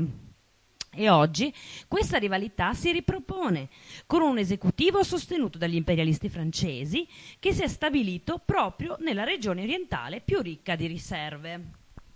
E oggi questa rivalità si ripropone con un esecutivo sostenuto dagli imperialisti francesi che si è stabilito proprio nella regione orientale più ricca di riserve.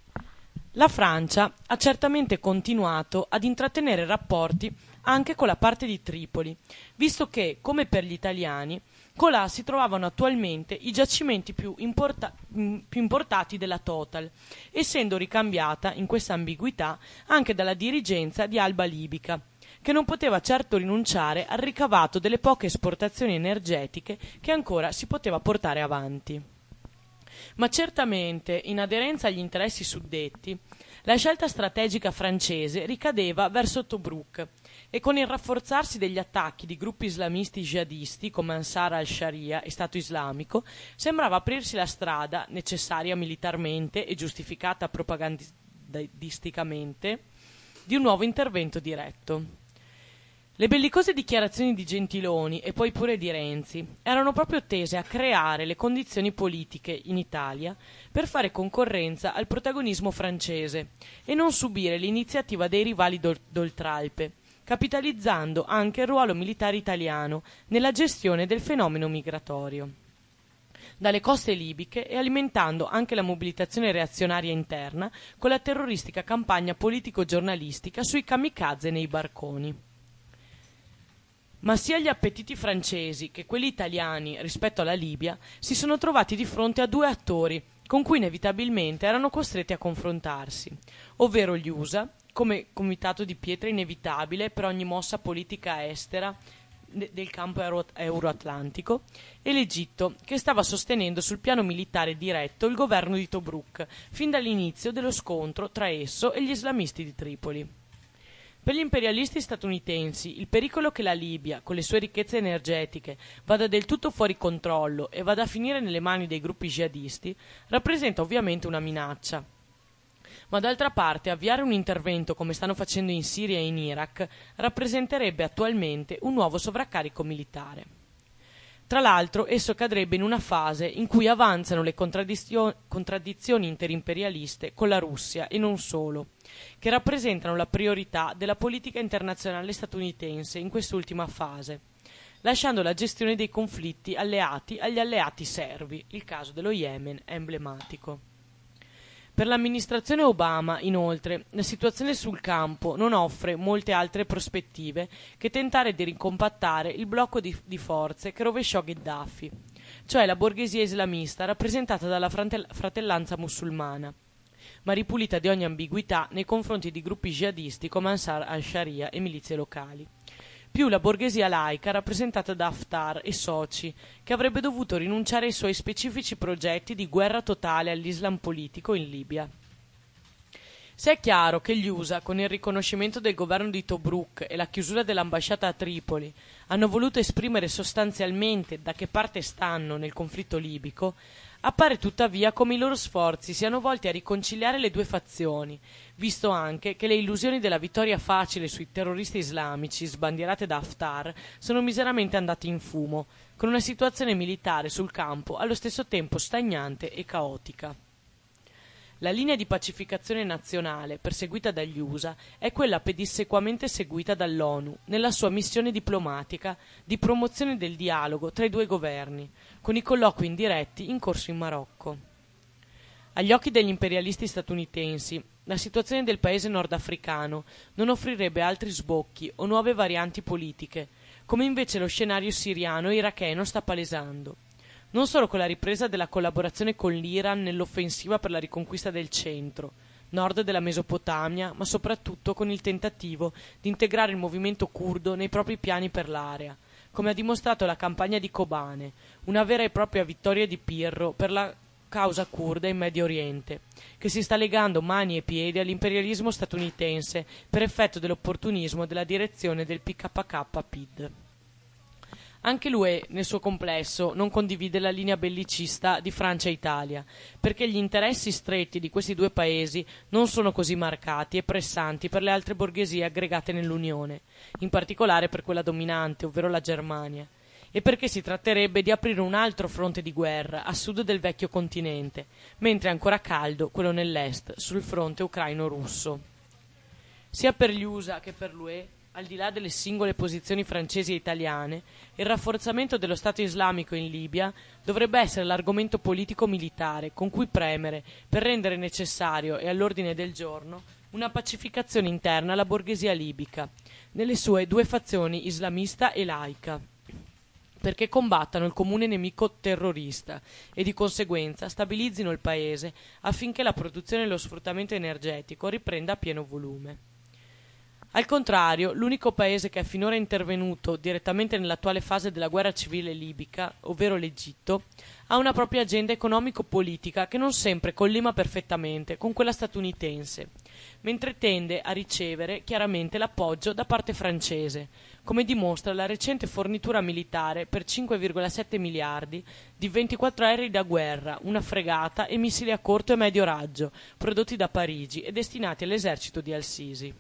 La Francia ha certamente continuato ad intrattenere rapporti anche con la parte di Tripoli, visto che, come per gli italiani, colà si trovavano attualmente i giacimenti più, importa- più importati della Total, essendo ricambiata in questa ambiguità anche dalla dirigenza di Alba Libica, che non poteva certo rinunciare al ricavato delle poche esportazioni energetiche che ancora si poteva portare avanti. Ma certamente, in aderenza agli interessi suddetti, la scelta strategica francese ricadeva verso Tobruk e con il rafforzarsi degli attacchi di gruppi islamisti jihadisti come Ansar al-Sharia e Stato Islamico, sembrava aprirsi la strada, necessaria militarmente e giustificata propagandisticamente, di un nuovo intervento diretto. Le bellicose dichiarazioni di Gentiloni e poi pure di Renzi erano proprio tese a creare le condizioni politiche in Italia per fare concorrenza al protagonismo francese e non subire l'iniziativa dei rivali d'ol- d'Oltralpe, capitalizzando anche il ruolo militare italiano nella gestione del fenomeno migratorio dalle coste libiche e alimentando anche la mobilitazione reazionaria interna con la terroristica campagna politico-giornalistica sui kamikaze nei barconi. Ma sia gli appetiti francesi che quelli italiani rispetto alla Libia si sono trovati di fronte a due attori con cui inevitabilmente erano costretti a confrontarsi, ovvero gli U S A, come comitato di pietra inevitabile per ogni mossa politica estera del campo euro- euroatlantico, e l'Egitto, che stava sostenendo sul piano militare diretto il governo di Tobruk fin dall'inizio dello scontro tra esso e gli islamisti di Tripoli. Per gli imperialisti statunitensi il pericolo che la Libia, con le sue ricchezze energetiche, vada del tutto fuori controllo e vada a finire nelle mani dei gruppi jihadisti rappresenta ovviamente una minaccia. Ma d'altra parte avviare un intervento come stanno facendo in Siria e in Iraq rappresenterebbe attualmente un nuovo sovraccarico militare. Tra l'altro esso cadrebbe in una fase in cui avanzano le contraddizio- contraddizioni interimperialiste con la Russia e non solo, che rappresentano la priorità della politica internazionale statunitense in quest'ultima fase, lasciando la gestione dei conflitti alleati agli alleati serbi. Il caso dello Yemen è emblematico. Per l'amministrazione Obama, inoltre, la situazione sul campo non offre molte altre prospettive che tentare di ricompattare il blocco di, di forze che rovesciò Gheddafi, cioè la borghesia islamista rappresentata dalla frate- fratellanza musulmana, ma ripulita di ogni ambiguità nei confronti di gruppi jihadisti come Ansar al-Sharia e milizie locali, più la borghesia laica rappresentata da Haftar e soci, che avrebbe dovuto rinunciare ai suoi specifici progetti di guerra totale all'Islam politico in Libia. Se è chiaro che gli U S A, con il riconoscimento del governo di Tobruk e la chiusura dell'ambasciata a Tripoli, hanno voluto esprimere sostanzialmente da che parte stanno nel conflitto libico, appare tuttavia come i loro sforzi siano volti a riconciliare le due fazioni, visto anche che le illusioni della vittoria facile sui terroristi islamici sbandierate da Haftar sono miseramente andate in fumo, con una situazione militare sul campo allo stesso tempo stagnante e caotica. La linea di pacificazione nazionale perseguita dagli U S A è quella pedissequamente seguita dall'ONU nella sua missione diplomatica di promozione del dialogo tra i due governi, con i colloqui indiretti in corso in Marocco. Agli occhi degli imperialisti statunitensi, la situazione del paese nordafricano non offrirebbe altri sbocchi o nuove varianti politiche, come invece lo scenario siriano e iracheno sta palesando, non solo con la ripresa della collaborazione con l'Iran nell'offensiva per la riconquista del centro, nord della Mesopotamia, ma soprattutto con il tentativo di integrare il movimento curdo nei propri piani per l'area, come ha dimostrato la campagna di Kobane, una vera e propria vittoria di Pirro per la causa curda in Medio Oriente, che si sta legando mani e piedi all'imperialismo statunitense per effetto dell'opportunismo della direzione del P K K P I D. Anche l'U E, nel suo complesso, non condivide la linea bellicista di Francia e Italia, perché gli interessi stretti di questi due paesi non sono così marcati e pressanti per le altre borghesie aggregate nell'Unione, in particolare per quella dominante, ovvero la Germania, e perché si tratterebbe di aprire un altro fronte di guerra a sud del vecchio continente, mentre è ancora caldo quello nell'est, sul fronte ucraino-russo. Sia per gli U S A che per l'U E, al di là delle singole posizioni francesi e italiane, il rafforzamento dello Stato islamico in Libia dovrebbe essere l'argomento politico-militare con cui premere per rendere necessario e all'ordine del giorno una pacificazione interna alla borghesia libica, nelle sue due fazioni islamista e laica, perché combattano il comune nemico terrorista e di conseguenza stabilizzino il paese affinché la produzione e lo sfruttamento energetico riprenda a pieno volume. Al contrario, l'unico paese che è finora intervenuto direttamente nell'attuale fase della guerra civile libica, ovvero l'Egitto, ha una propria agenda economico-politica che non sempre collima perfettamente con quella statunitense, mentre tende a ricevere chiaramente l'appoggio da parte francese, come dimostra la recente fornitura militare per cinque virgola sette miliardi di ventiquattro aerei da guerra, una fregata e missili a corto e medio raggio, prodotti da Parigi e destinati all'esercito di Al-Sisi.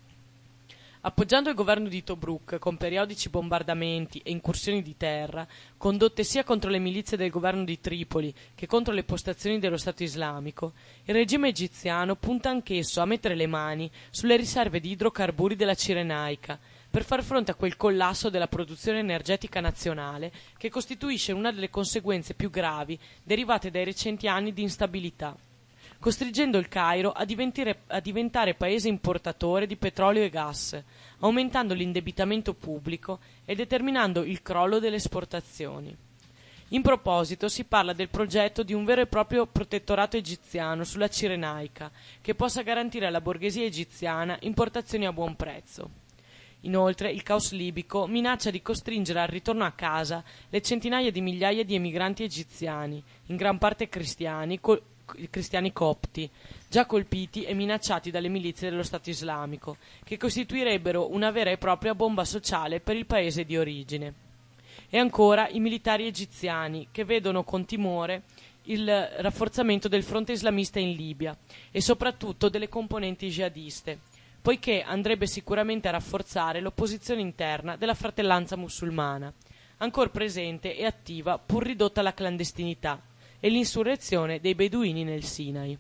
Appoggiando il governo di Tobruk con periodici bombardamenti e incursioni di terra, condotte sia contro le milizie del governo di Tripoli che contro le postazioni dello Stato islamico, il regime egiziano punta anch'esso a mettere le mani sulle riserve di idrocarburi della Cirenaica, per far fronte a quel collasso della produzione energetica nazionale che costituisce una delle conseguenze più gravi derivate dai recenti anni di instabilità, costringendo il Cairo a diventare, a diventare paese importatore di petrolio e gas, aumentando l'indebitamento pubblico e determinando il crollo delle esportazioni. In proposito si parla del progetto di un vero e proprio protettorato egiziano sulla Cirenaica, che possa garantire alla borghesia egiziana importazioni a buon prezzo. Inoltre il caos libico minaccia di costringere al ritorno a casa le centinaia di migliaia di emigranti egiziani, in gran parte cristiani, col cristiani copti, già colpiti e minacciati dalle milizie dello Stato islamico, che costituirebbero una vera e propria bomba sociale per il paese di origine. E ancora i militari egiziani, che vedono con timore il rafforzamento del fronte islamista in Libia e soprattutto delle componenti jihadiste, poiché andrebbe sicuramente a rafforzare l'opposizione interna della fratellanza musulmana, ancor presente e attiva pur ridotta alla clandestinità, e l'insurrezione dei beduini nel Sinai.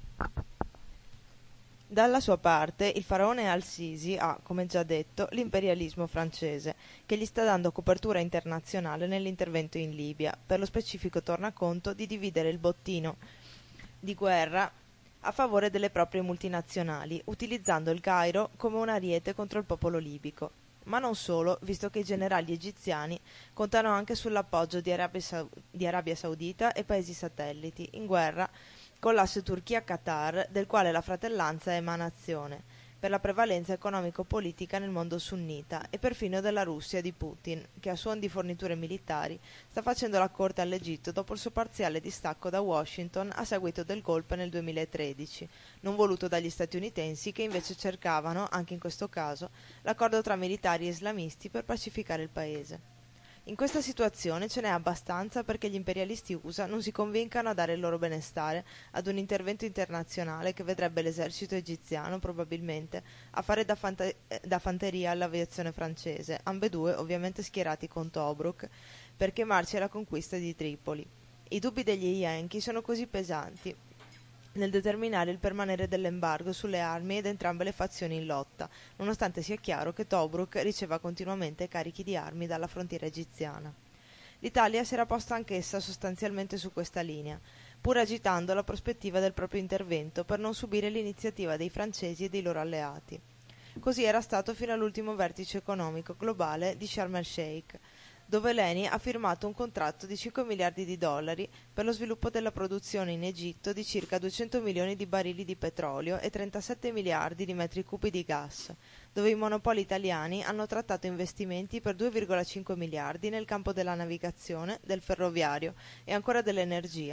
Dalla sua parte, il faraone Al-Sisi ha, come già detto, l'imperialismo francese, che gli sta dando copertura internazionale nell'intervento in Libia, per lo specifico tornaconto di dividere il bottino di guerra a favore delle proprie multinazionali, utilizzando il Cairo come un ariete contro il popolo libico. Ma non solo, visto che i generali egiziani contano anche sull'appoggio di Arabia, Sau- di Arabia Saudita e paesi satelliti, in guerra con l'asse Turchia-Qatar, del quale la fratellanza è emanazione, per la prevalenza economico-politica nel mondo sunnita, e perfino della Russia di Putin, che a suon di forniture militari sta facendo la corte all'Egitto dopo il suo parziale distacco da Washington a seguito del golpe nel duemilatredici, non voluto dagli statunitensi, che invece cercavano, anche in questo caso, l'accordo tra militari e islamisti per pacificare il paese. In questa situazione ce n'è abbastanza perché gli imperialisti U S A non si convincano a dare il loro benestare ad un intervento internazionale che vedrebbe l'esercito egiziano, probabilmente, a fare da, fante- da fanteria all'aviazione francese, ambedue ovviamente schierati con Tobruk, perché marci alla conquista di Tripoli. I dubbi degli Yankee sono così pesanti nel determinare il permanere dell'embargo sulle armi ed entrambe le fazioni in lotta, nonostante sia chiaro che Tobruk riceva continuamente carichi di armi dalla frontiera egiziana. L'Italia si era posta anch'essa sostanzialmente su questa linea, pur agitando la prospettiva del proprio intervento per non subire l'iniziativa dei francesi e dei loro alleati. Così era stato fino all'ultimo vertice economico globale di Sharm el-Sheikh, dove l'Eni ha firmato un contratto di cinque miliardi di dollari per lo sviluppo della produzione in Egitto di circa duecento milioni di barili di petrolio e trentasette miliardi di metri cubi di gas, dove i monopoli italiani hanno trattato investimenti per due virgola cinque miliardi nel campo della navigazione, del ferroviario e ancora dell'energia,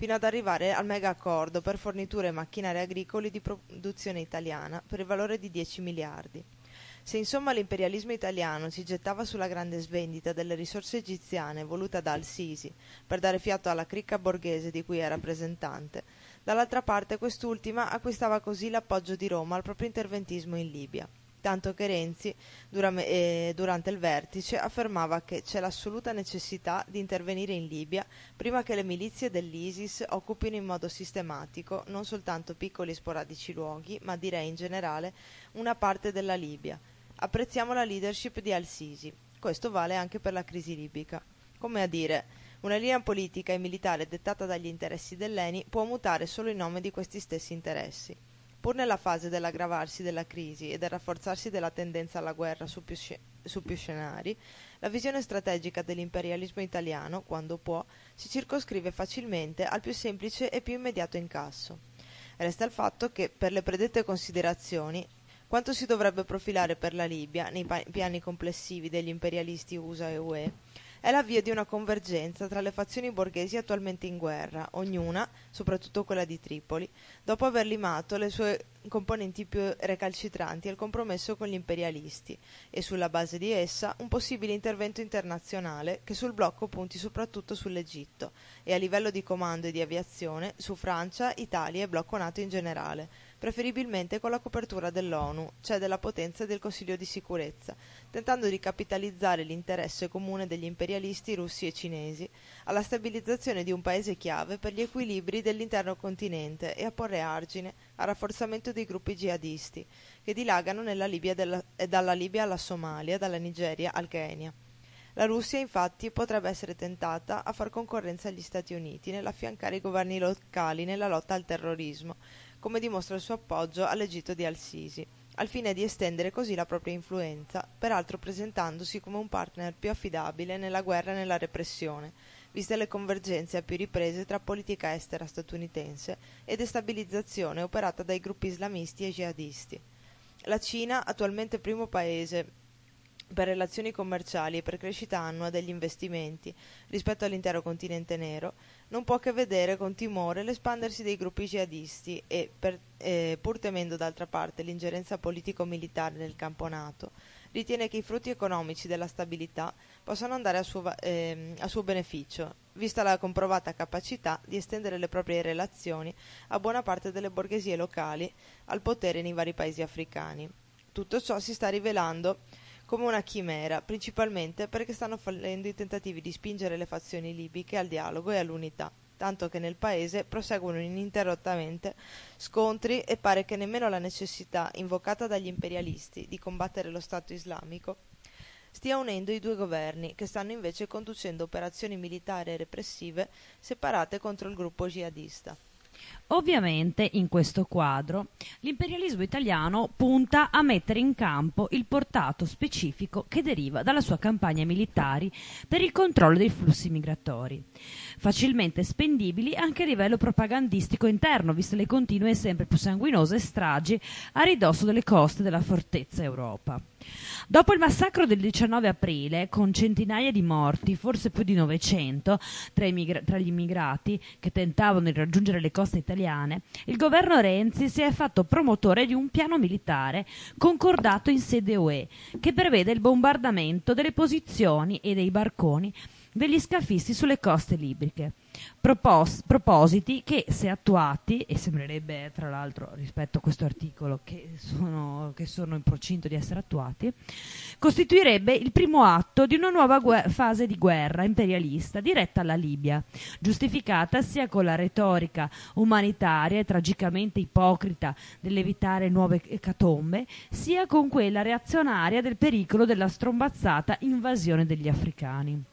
fino ad arrivare al mega accordo per forniture e macchinari agricoli di produzione italiana per il valore di dieci miliardi. Se insomma l'imperialismo italiano si gettava sulla grande svendita delle risorse egiziane voluta da Al-Sisi per dare fiato alla cricca borghese di cui è rappresentante, dall'altra parte quest'ultima acquistava così l'appoggio di Roma al proprio interventismo in Libia, tanto che Renzi dura- eh, durante il vertice affermava che c'è l'assoluta necessità di intervenire in Libia prima che le milizie dell'ISIS occupino in modo sistematico non soltanto piccoli e sporadici luoghi, ma direi in generale una parte della Libia. Apprezziamo la leadership di Al-Sisi. Questo vale anche per la crisi libica. Come a dire, una linea politica e militare dettata dagli interessi dell'E N I può mutare solo in nome di questi stessi interessi. Pur nella fase dell'aggravarsi della crisi e del rafforzarsi della tendenza alla guerra su più, sc- su più scenari, la visione strategica dell'imperialismo italiano, quando può, si circoscrive facilmente al più semplice e più immediato incasso. Resta il fatto che, per le predette considerazioni, quanto si dovrebbe profilare per la Libia, nei pa- piani complessivi degli imperialisti U S A e U E, è l'avvio di una convergenza tra le fazioni borghesi attualmente in guerra, ognuna, soprattutto quella di Tripoli, dopo aver limato le sue componenti più recalcitranti al compromesso con gli imperialisti, e sulla base di essa un possibile intervento internazionale che sul blocco punti soprattutto sull'Egitto e a livello di comando e di aviazione su Francia, Italia e blocco NATO in generale, preferibilmente con la copertura dell'ONU, cioè della potenza del Consiglio di sicurezza, tentando di capitalizzare l'interesse comune degli imperialisti russi e cinesi alla stabilizzazione di un paese chiave per gli equilibri dell'intero continente e a porre argine al rafforzamento dei gruppi jihadisti che dilagano nella Libia della, e dalla Libia alla Somalia, dalla Nigeria al Kenya. La Russia infatti potrebbe essere tentata a far concorrenza agli Stati Uniti nell'affiancare i governi locali nella lotta al terrorismo, come dimostra il suo appoggio all'Egitto di Al-Sisi, al fine di estendere così la propria influenza, peraltro presentandosi come un partner più affidabile nella guerra e nella repressione, viste le convergenze a più riprese tra politica estera statunitense e destabilizzazione operata dai gruppi islamisti e jihadisti. La Cina, attualmente primo paese per relazioni commerciali e per crescita annua degli investimenti rispetto all'intero continente nero, non può che vedere con timore l'espandersi dei gruppi jihadisti e, per, eh, pur temendo d'altra parte l'ingerenza politico-militare nel campo NATO, ritiene che i frutti economici della stabilità possano andare a suo, eh, a suo beneficio, vista la comprovata capacità di estendere le proprie relazioni a buona parte delle borghesie locali al potere nei vari paesi africani. Tutto ciò si sta rivelando come una chimera, principalmente perché stanno fallendo i tentativi di spingere le fazioni libiche al dialogo e all'unità, tanto che nel paese proseguono ininterrottamente scontri e pare che nemmeno la necessità invocata dagli imperialisti di combattere lo Stato islamico stia unendo i due governi, che stanno invece conducendo operazioni militari e repressive separate contro il gruppo jihadista. Ovviamente in questo quadro l'imperialismo italiano punta a mettere in campo il portato specifico che deriva dalla sua campagna militari per il controllo dei flussi migratori, facilmente spendibili anche a livello propagandistico interno, viste le continue e sempre più sanguinose stragi a ridosso delle coste della fortezza Europa. Dopo il massacro del diciannove aprile, con centinaia di morti, forse più di novecento, tra, migra- tra gli immigrati che tentavano di raggiungere le coste italiane, il governo Renzi si è fatto promotore di un piano militare concordato in sede U E, che prevede il bombardamento delle posizioni e dei barconi degli scafisti sulle coste libiche. Propos- propositi che, se attuati, e sembrerebbe tra l'altro rispetto a questo articolo che sono, che sono in procinto di essere attuati, costituirebbe il primo atto di una nuova gu- fase di guerra imperialista diretta alla Libia, giustificata sia con la retorica umanitaria e tragicamente ipocrita dell'evitare nuove ecatombe, sia con quella reazionaria del pericolo della strombazzata invasione degli africani.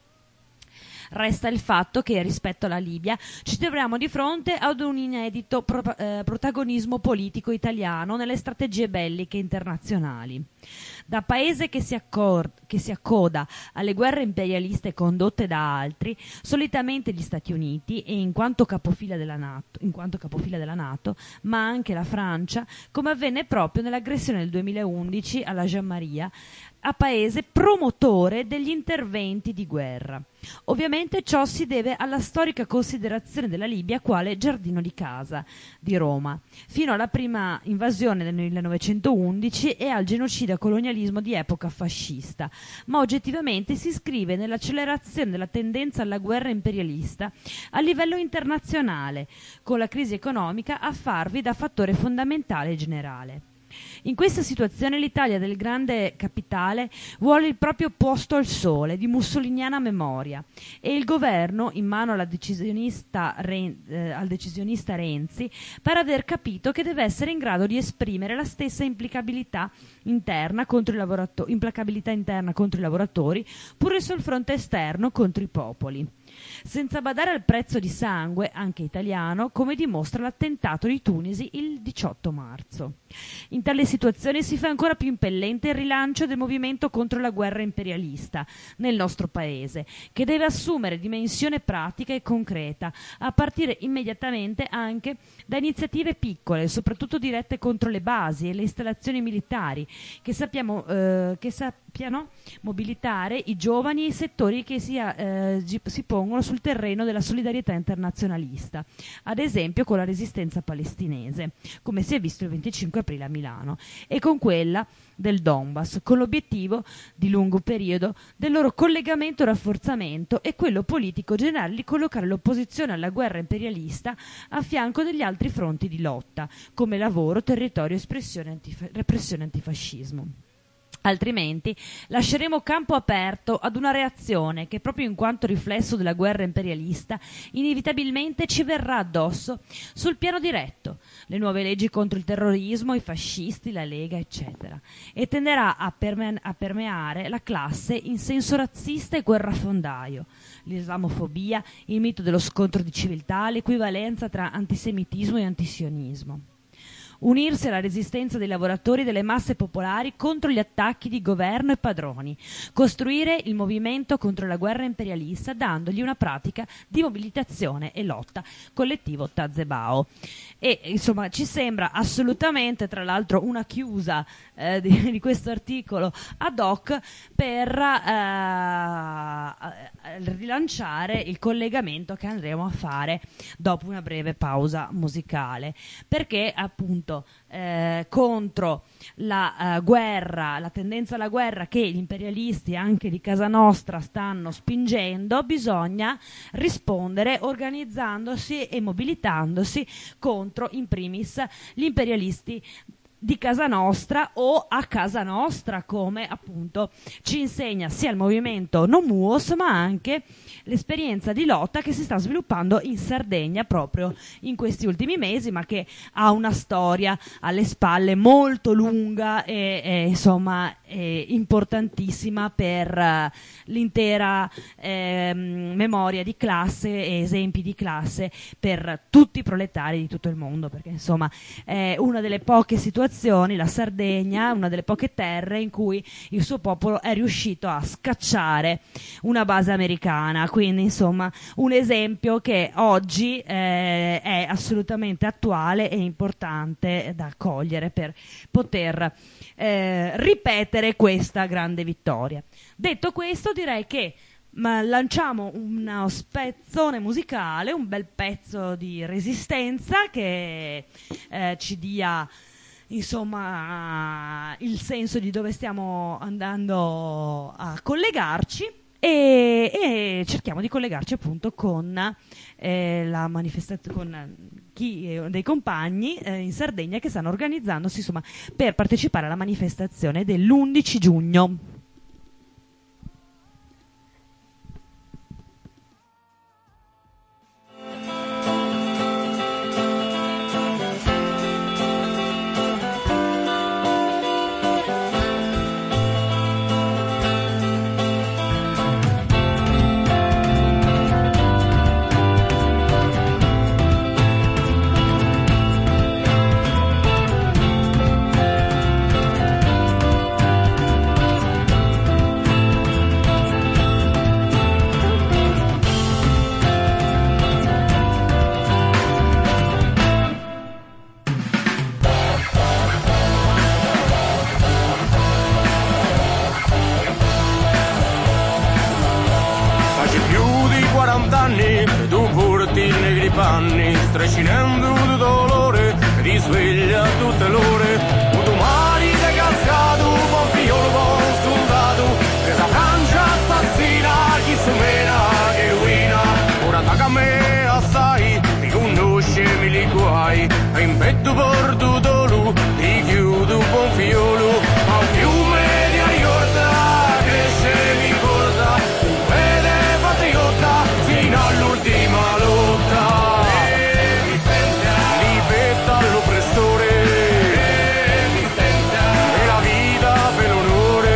Resta il fatto che rispetto alla Libia ci troviamo di fronte ad un inedito pro- eh, protagonismo politico italiano nelle strategie belliche internazionali. Da paese che si, accor- che si accoda alle guerre imperialiste condotte da altri, solitamente gli Stati Uniti e in quanto capofila della NATO, in quanto capofila della NATO, ma anche la Francia, come avvenne proprio nell'aggressione del duemilaundici alla Giammaria, a paese promotore degli interventi di guerra. Ovviamente ciò si deve alla storica considerazione della Libia quale giardino di casa di Roma, fino alla prima invasione del millenovecentoundici e al genocidio e colonialismo di epoca fascista, ma oggettivamente si iscrive nell'accelerazione della tendenza alla guerra imperialista a livello internazionale, con la crisi economica a farvi da fattore fondamentale e generale. In questa situazione l'Italia del grande capitale vuole il proprio posto al sole di mussoliniana memoria e il governo, in mano alla decisionista Ren- eh, al decisionista Renzi, per aver capito che deve essere in grado di esprimere la stessa implicabilità interna contro i lavorato- implacabilità interna contro i lavoratori, pure sul fronte esterno contro i popoli. Senza badare al prezzo di sangue, anche italiano, come dimostra l'attentato di Tunisi il diciotto marzo. In tale situazione si fa ancora più impellente il rilancio del movimento contro la guerra imperialista nel nostro paese, che deve assumere dimensione pratica e concreta, a partire immediatamente anche da iniziative piccole, soprattutto dirette contro le basi e le installazioni militari, che sappiamo eh, che sappiano mobilitare i giovani e i settori che si, eh, si pongono sul terreno della solidarietà internazionalista, ad esempio con la resistenza palestinese, come si è visto il venticinque aprile a Milano, e con quella del Donbass, con l'obiettivo di lungo periodo del loro collegamento e rafforzamento e quello politico generale di collocare l'opposizione alla guerra imperialista a fianco degli altri fronti di lotta, come lavoro, territorio, espressione, antifa- repressione e antifascismo. Altrimenti lasceremo campo aperto ad una reazione che, proprio in quanto riflesso della guerra imperialista, inevitabilmente ci verrà addosso sul piano diretto, le nuove leggi contro il terrorismo, i fascisti, la Lega, eccetera, e tenderà a, perme- a permeare la classe in senso razzista e guerrafondaio, l'islamofobia, il mito dello scontro di civiltà, l'equivalenza tra antisemitismo e antisionismo. Unirsi alla resistenza dei lavoratori e delle masse popolari contro gli attacchi di governo e padroni, costruire il movimento contro la guerra imperialista dandogli una pratica di mobilitazione e lotta collettivo Tazebao. E insomma ci sembra assolutamente, tra l'altro, una chiusa eh, di, di questo articolo ad hoc per eh, rilanciare il collegamento che andremo a fare dopo una breve pausa musicale, perché appunto Eh, contro la uh, guerra, la tendenza alla guerra che gli imperialisti anche di casa nostra stanno spingendo, bisogna rispondere organizzandosi e mobilitandosi contro in primis gli imperialisti di casa nostra o a casa nostra, come appunto ci insegna sia il movimento Nomuos ma anche l'esperienza di lotta che si sta sviluppando in Sardegna proprio in questi ultimi mesi, ma che ha una storia alle spalle molto lunga e, e insomma è importantissima per uh, l'intera eh, memoria di classe e esempi di classe per tutti i proletari di tutto il mondo, perché insomma è una delle poche situazioni, la Sardegna, una delle poche terre in cui il suo popolo è riuscito a scacciare una base americana, quindi insomma un esempio che oggi eh, è assolutamente attuale e importante da cogliere per poter eh, ripetere questa grande vittoria. Detto questo, direi che ma lanciamo uno spezzone musicale, un bel pezzo di resistenza che eh, ci dia insomma il senso di dove stiamo andando a collegarci e, e cerchiamo di collegarci appunto con eh, la manifestazione, con chi, eh, dei compagni eh, in Sardegna che stanno organizzandosi insomma per partecipare alla manifestazione dell'undici giugno. Thank anni che tu porti i negri panni, strecinando di dolore che ti sveglia a tutte l'ore. Un domani ti è cascato, buon figliolo, buon soldato, presa Francia assassina, chi si mena che ruina. Ora attacca a me assai, riconoscemi li guai, e in petto porto dolu, ti chiudo un buon figliolo, ma un fiume di aiuta, cresce mi porta, un fede patriota, fino all'ultima lotta. Resistenza, ripeta all'oppressore, resistenza, e la vita per l'onore.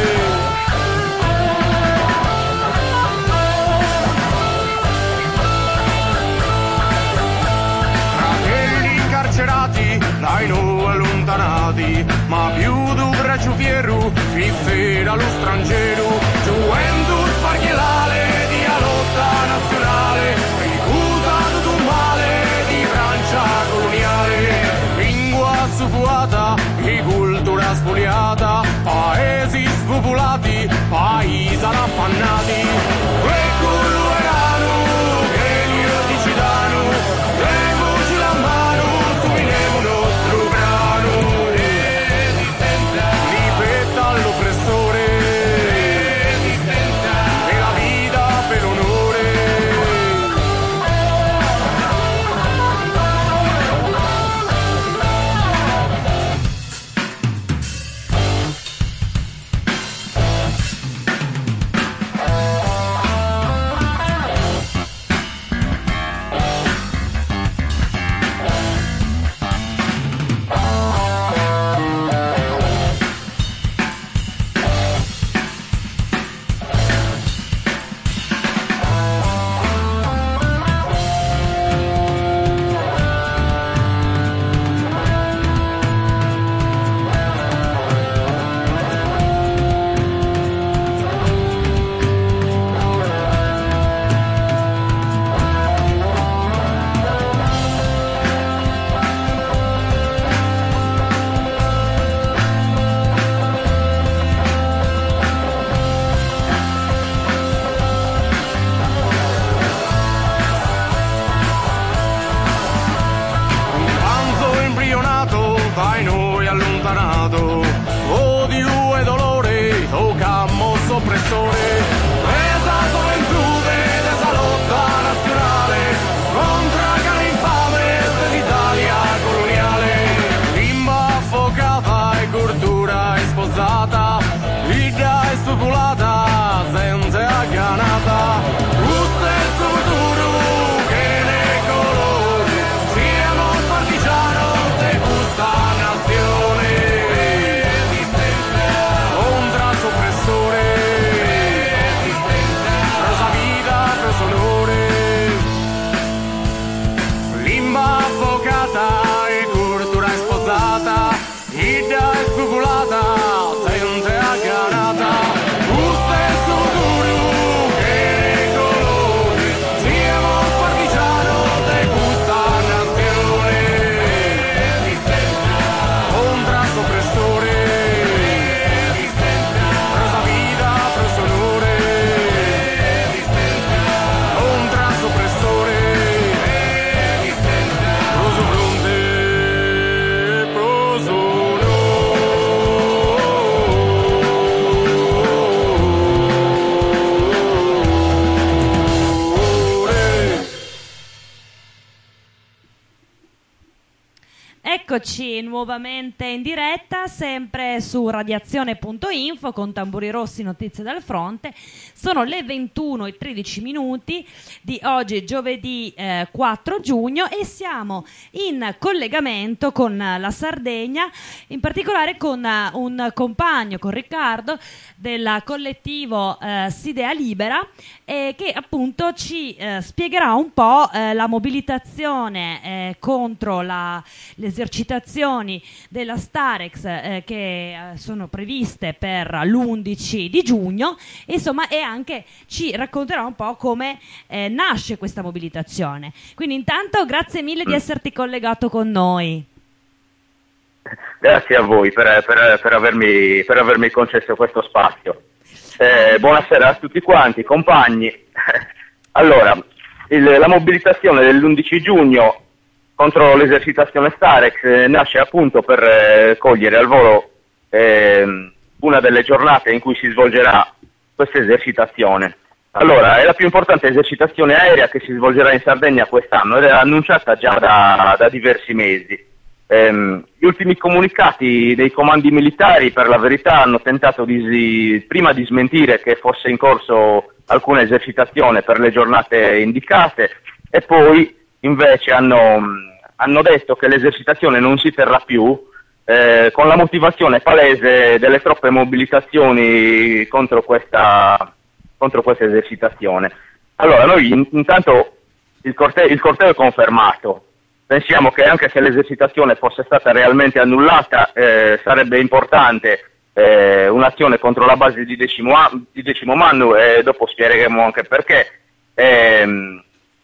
Fratelli incarcerati, dai no allontanati, ma più du braccio fierro, fiffera lo strangero, gioventù sparghielale di a lotta nazionale, ricusato tu male di Francia coloniale, lingua suffuata e cultura spoliata, paesi spopolati, paesi affannati, e quello erano che io ti ci danno, levoci la mano, subiremo il nostro brano. Resistenza, ripeta all'oppressore, resistenza, e la vita per l'onore. Dai noi allontanato, odio e dolore, toccammo soppressore, presa gioventù della lotta nazionale, contro la cane infame dell'Italia coloniale, limba affocata e cultura sposata, vita è spopolata, senza agganata, lo stesso futuro che ne colore, siamo partigiano de questa nazione. Resistenza, contra soppressore, resistenza, rosa vita, rosa onore, limba affocata e cultura sposata, vita è spopolata, senza agganata, lo stesso futuro che ne colore, siamo partigiano de questa nazione. Resistenza, contra soppressore, resistenza, rosa vita, rosa onore, resistenza, contra soppressore, resistenza, rosa fronte, proso Eccoci nuovamente in diretta, sempre su radiazione punto info con Tamburi Rossi, notizie dal fronte. Sono le ventuno e tredici minuti di oggi, giovedì eh, quattro giugno, e siamo in collegamento con la Sardegna, in particolare con uh, un compagno, con Riccardo, del collettivo uh, Sidea Libera, eh, che appunto ci uh, spiegherà un po' uh, la mobilitazione eh, contro la, le esercitazioni della Starex eh, che eh, sono previste per l'undici di giugno, insomma, e anche ci racconterà un po' come eh, nasce questa mobilitazione. Quindi intanto grazie mille di esserti collegato con noi. Grazie a voi per, per, per, avermi, per avermi concesso questo spazio. Eh, buonasera a tutti quanti, compagni. Allora, il, la mobilitazione dell'undici giugno contro l'esercitazione Starex eh, nasce appunto per eh, cogliere al volo eh, una delle giornate in cui si svolgerà questa esercitazione. Allora, è la più importante esercitazione aerea che si svolgerà in Sardegna quest'anno ed è annunciata già da, da diversi mesi. Ehm, gli ultimi comunicati dei comandi militari, per la verità, hanno tentato di, prima di smentire che fosse in corso alcuna esercitazione per le giornate indicate e poi invece hanno, hanno detto che l'esercitazione non si terrà più eh, con la motivazione palese delle troppe mobilitazioni contro questa contro questa esercitazione. Allora, noi in, intanto il corteo, il corteo è confermato, pensiamo che anche se l'esercitazione fosse stata realmente annullata eh, sarebbe importante eh, un'azione contro la base di Decimo, di Decimo Mannu e dopo spiegheremo anche perché. Ehm,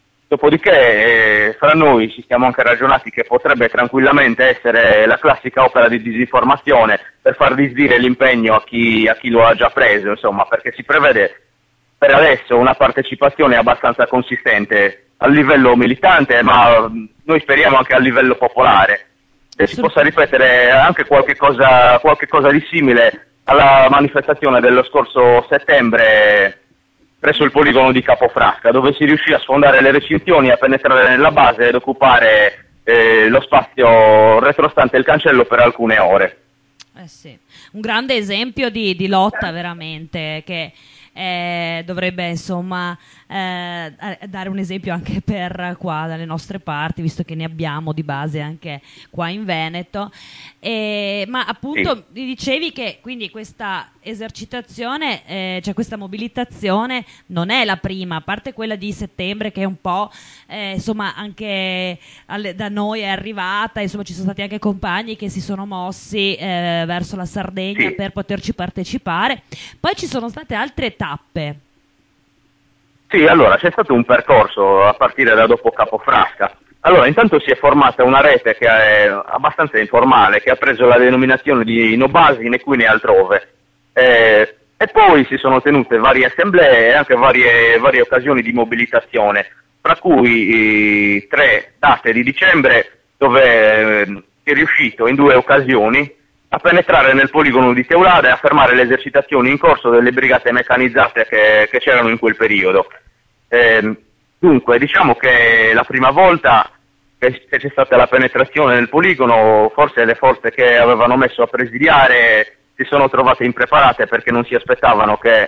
dopodiché eh, fra noi ci siamo anche ragionati che potrebbe tranquillamente essere la classica opera di disinformazione per far disdire l'impegno a chi, a chi lo ha già preso, insomma, perché si prevede per adesso una partecipazione abbastanza consistente a livello militante, ma noi speriamo anche a livello popolare, che si possa ripetere anche qualche cosa, qualche cosa di simile alla manifestazione dello scorso settembre presso il poligono di Capofrasca, dove si riuscì a sfondare le recinzioni, a penetrare nella base ed occupare eh, lo spazio retrostante il cancello per alcune ore. Eh sì. Un grande esempio di, di lotta veramente, che eh, dovrebbe insomma eh, dare un esempio anche per qua dalle nostre parti, visto che ne abbiamo di base anche qua in Veneto. E, ma appunto mi dicevi che quindi questa esercitazione, eh, cioè questa mobilitazione non è la prima, a parte quella di settembre che è un po' eh, insomma anche alle, da noi è arrivata, insomma ci sono stati anche compagni che si sono mossi eh, verso la Sardegna sì. per poterci partecipare, poi ci sono state altre tappe. Sì, allora c'è stato un percorso a partire da dopo Capofrasca. Allora, intanto si è formata una rete che è abbastanza informale, che ha preso la denominazione di Nobasi né qui né altrove. Eh, e poi si sono tenute varie assemblee e anche varie, varie occasioni di mobilitazione, fra cui eh, tre date di dicembre dove eh, si è riuscito in due occasioni a penetrare nel poligono di Teulada e a fermare le esercitazioni in corso delle brigate meccanizzate che, che c'erano in quel periodo. Eh, dunque, diciamo che la prima volta che c'è stata la penetrazione nel poligono, forse le forze che avevano messo a presidiare si sono trovate impreparate perché non si aspettavano che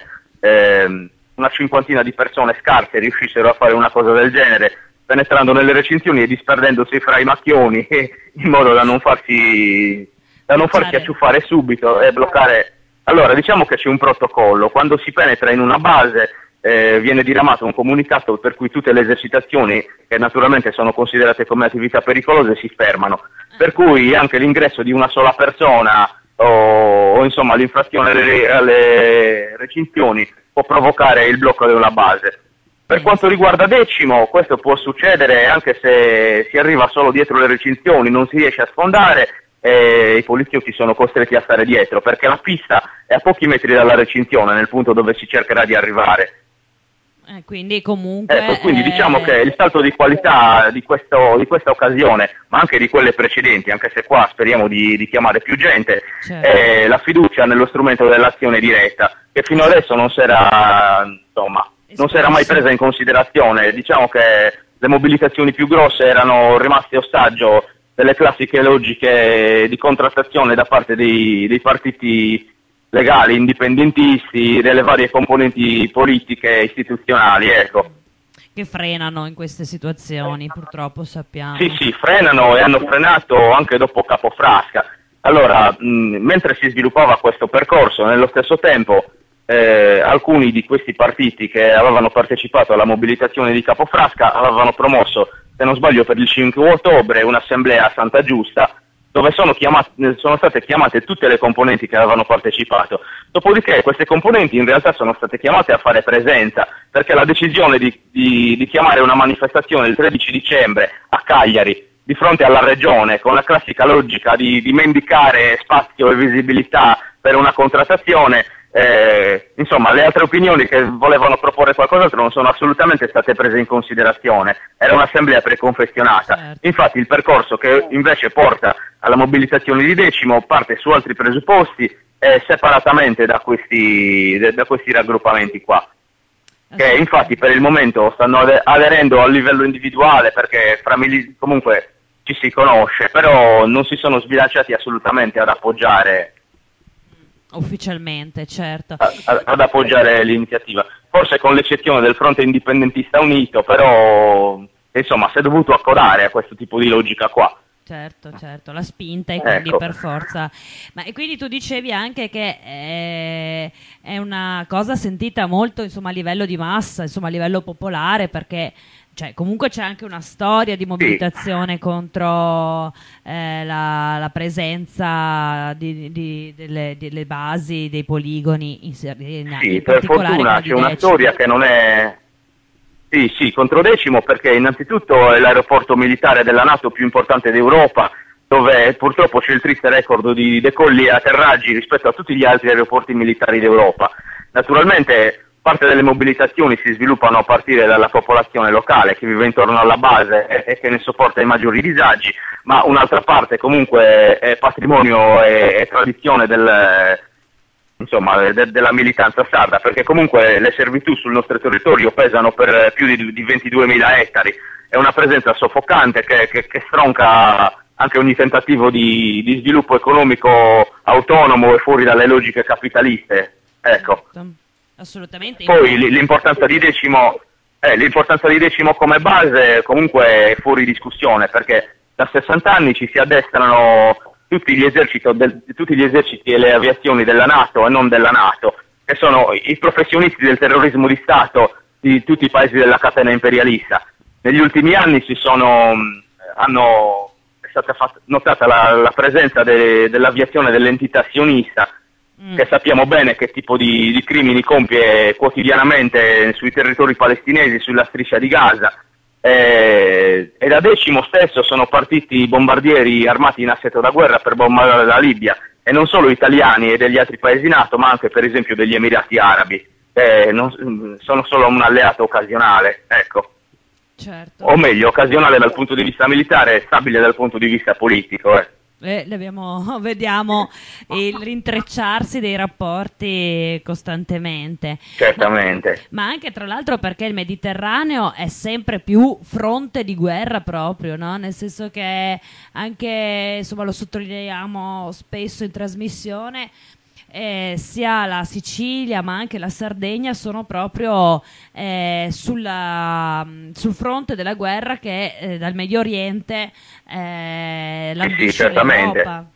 eh, una cinquantina di persone scarse riuscissero a fare una cosa del genere, penetrando nelle recinzioni e disperdendosi fra i macchioni in modo da non farsi, da non farsi acciuffare subito e bloccare. Allora, diciamo che c'è un protocollo. Quando si penetra in una base eh, viene diramato un comunicato per cui tutte le esercitazioni, che naturalmente sono considerate come attività pericolose, si fermano. Per cui anche l'ingresso di una sola persona o, o insomma l'infrazione alle, alle recinzioni può provocare il blocco di una base. Per quanto riguarda Decimo, questo può succedere anche se si arriva solo dietro le recinzioni, non si riesce a sfondare e i poliziotti sono costretti a stare dietro, perché la pista è a pochi metri dalla recinzione, nel punto dove si cercherà di arrivare. Eh, quindi comunque... Ecco, quindi eh... diciamo che il salto di qualità di, questo, di questa occasione, ma anche di quelle precedenti, anche se qua speriamo di, di chiamare più gente, certo. È la fiducia nello strumento dell'azione diretta, che fino adesso non si era, insomma, non si era mai presa in considerazione. Diciamo che le mobilitazioni più grosse erano rimaste ostaggio delle classiche logiche di contrattazione da parte dei, dei partiti legali, indipendentisti, delle varie componenti politiche e istituzionali, ecco. Che frenano in queste situazioni, purtroppo sappiamo. Sì, sì, frenano e hanno frenato anche dopo Capofrasca. Allora, mh, mentre si sviluppava questo percorso, nello stesso tempo eh, alcuni di questi partiti che avevano partecipato alla mobilitazione di Capofrasca avevano promosso, se non sbaglio per il cinque ottobre, un'assemblea a Santa Giusta, dove sono, chiamate, sono state chiamate tutte le componenti che avevano partecipato. Dopodiché queste componenti in realtà sono state chiamate a fare presenza, perché la decisione di, di, di chiamare una manifestazione il tredici dicembre a Cagliari, di fronte alla regione, con la classica logica di, di mendicare spazio e visibilità per una contrattazione, Eh, insomma, le altre opinioni che volevano proporre qualcos'altro non sono assolutamente state prese in considerazione. Era un'assemblea preconfezionata. Certo. Infatti il percorso che invece porta alla mobilitazione di Decimo parte su altri presupposti eh, separatamente da questi, da questi raggruppamenti qua, che infatti per il momento stanno ade- aderendo a livello individuale, perché fra mili- comunque ci si conosce, però non si sono sbilanciati assolutamente ad appoggiare Ufficialmente, certo. a- ad appoggiare l'iniziativa, forse con l'eccezione del Fronte Indipendentista Unito, però insomma si è dovuto accodare a questo tipo di logica qua. Certo, certo, la spinta e quindi Ecco. per forza. Ma e quindi tu dicevi anche che eh, è una cosa sentita molto, insomma, a livello di massa, insomma, a livello popolare, perché cioè, comunque c'è anche una storia di mobilitazione contro eh, la, la presenza di, di- delle, delle basi, dei poligoni in, in, Sì, in per particolare fortuna quello di c'è una Decimo. storia che non è... Sì, sì, contro Decimo, perché innanzitutto è l'aeroporto militare della NATO più importante d'Europa, dove purtroppo c'è il triste record di decolli e atterraggi rispetto a tutti gli altri aeroporti militari d'Europa. Naturalmente parte delle mobilitazioni si sviluppano a partire dalla popolazione locale che vive intorno alla base e, e che ne sopporta i maggiori disagi, ma un'altra parte comunque è patrimonio e, e tradizione del... insomma, de- della militanza sarda, perché comunque le servitù sul nostro territorio pesano per più di, di ventiduemila ettari, è una presenza soffocante che, che, che stronca anche ogni tentativo di, di sviluppo economico autonomo e fuori dalle logiche capitaliste. Ecco. Assolutamente. Poi l- l'importanza di Decimo, eh, l'importanza di Decimo come base comunque è fuori discussione, perché da sessanta anni ci si addestrano tutti gli eserciti, del, tutti gli eserciti e le aviazioni della NATO e non della NATO, che sono i professionisti del terrorismo di Stato di tutti i paesi della catena imperialista. Negli ultimi anni si sono, mh, hanno, è stata fatta, notata la, la presenza de, dell'aviazione dell'entità sionista, Mm. che sappiamo bene che tipo di, di crimini compie quotidianamente sui territori palestinesi, sulla striscia di Gaza. Eh, e da Decimo stesso sono partiti bombardieri armati in assetto da guerra per bombardare la Libia, e non solo italiani e degli altri paesi NATO, ma anche per esempio degli Emirati Arabi, eh, non, sono solo un alleato occasionale, ecco. Certo. O meglio, occasionale dal punto di vista militare e stabile dal punto di vista politico. Eh. Eh, le abbiamo- vediamo il rintrecciarsi dei rapporti costantemente. Certamente. Ma anche tra l'altro perché il Mediterraneo è sempre più fronte di guerra proprio, no? Nel senso che anche, insomma, lo sottolineiamo spesso in trasmissione, eh, sia la Sicilia ma anche la Sardegna sono proprio eh, sulla- sul fronte della guerra che eh, dal Medio Oriente eh, lambisce certamente. l'Europa.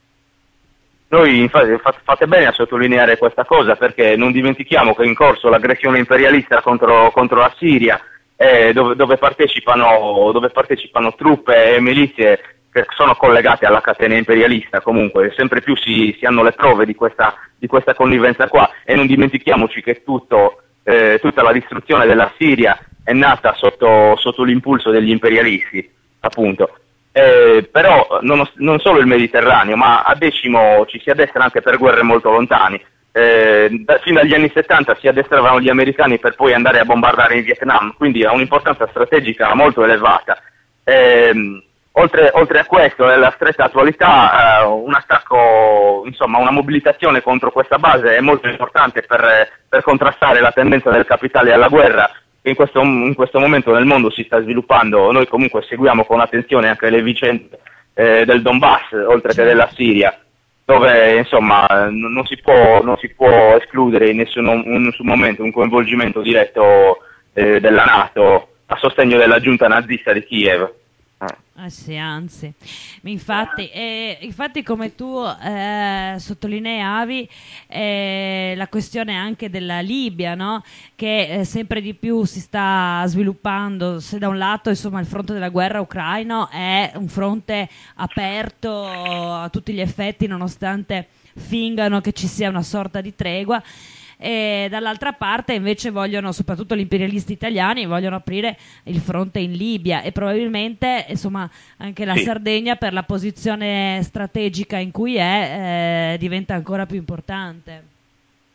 Noi infatti fa- fate bene a sottolineare questa cosa, perché non dimentichiamo che è in corso l'aggressione imperialista contro, contro la Siria, eh, dove, dove partecipano, dove partecipano truppe e milizie che sono collegate alla catena imperialista. Comunque sempre più si, si hanno le prove di questa, di questa connivenza qua, e non dimentichiamoci che tutto, eh, tutta la distruzione della Siria è nata sotto, sotto l'impulso degli imperialisti, appunto. Eh, però non, non solo il Mediterraneo, ma a Decimo ci si addestra anche per guerre molto lontane. Eh, da, fin dagli anni settanta si addestravano gli americani per poi andare a bombardare in Vietnam, quindi ha un'importanza strategica molto elevata. Eh, oltre, oltre a questo, nella stretta attualità, eh, un attacco, insomma una mobilitazione contro questa base è molto importante per, per contrastare la tendenza del capitale alla guerra, che in questo, in questo momento nel mondo si sta sviluppando. Noi comunque seguiamo con attenzione anche le vicende eh, del Donbass, oltre che della Siria, dove insomma n- non si può, non si può escludere in nessun, in nessun momento un coinvolgimento diretto eh, della NATO a sostegno della giunta nazista di Kiev. Eh sì, anzi, infatti, eh, infatti come tu eh, sottolineavi eh, la questione anche della Libia, no? Che eh, sempre di più si sta sviluppando. Se da un lato, insomma, il fronte della guerra ucraino è un fronte aperto a tutti gli effetti, nonostante fingano che ci sia una sorta di tregua, e dall'altra parte invece vogliono, soprattutto gli imperialisti italiani, vogliono aprire il fronte in Libia, e probabilmente insomma anche la Sì. Sardegna, per la posizione strategica in cui è, eh, diventa ancora più importante.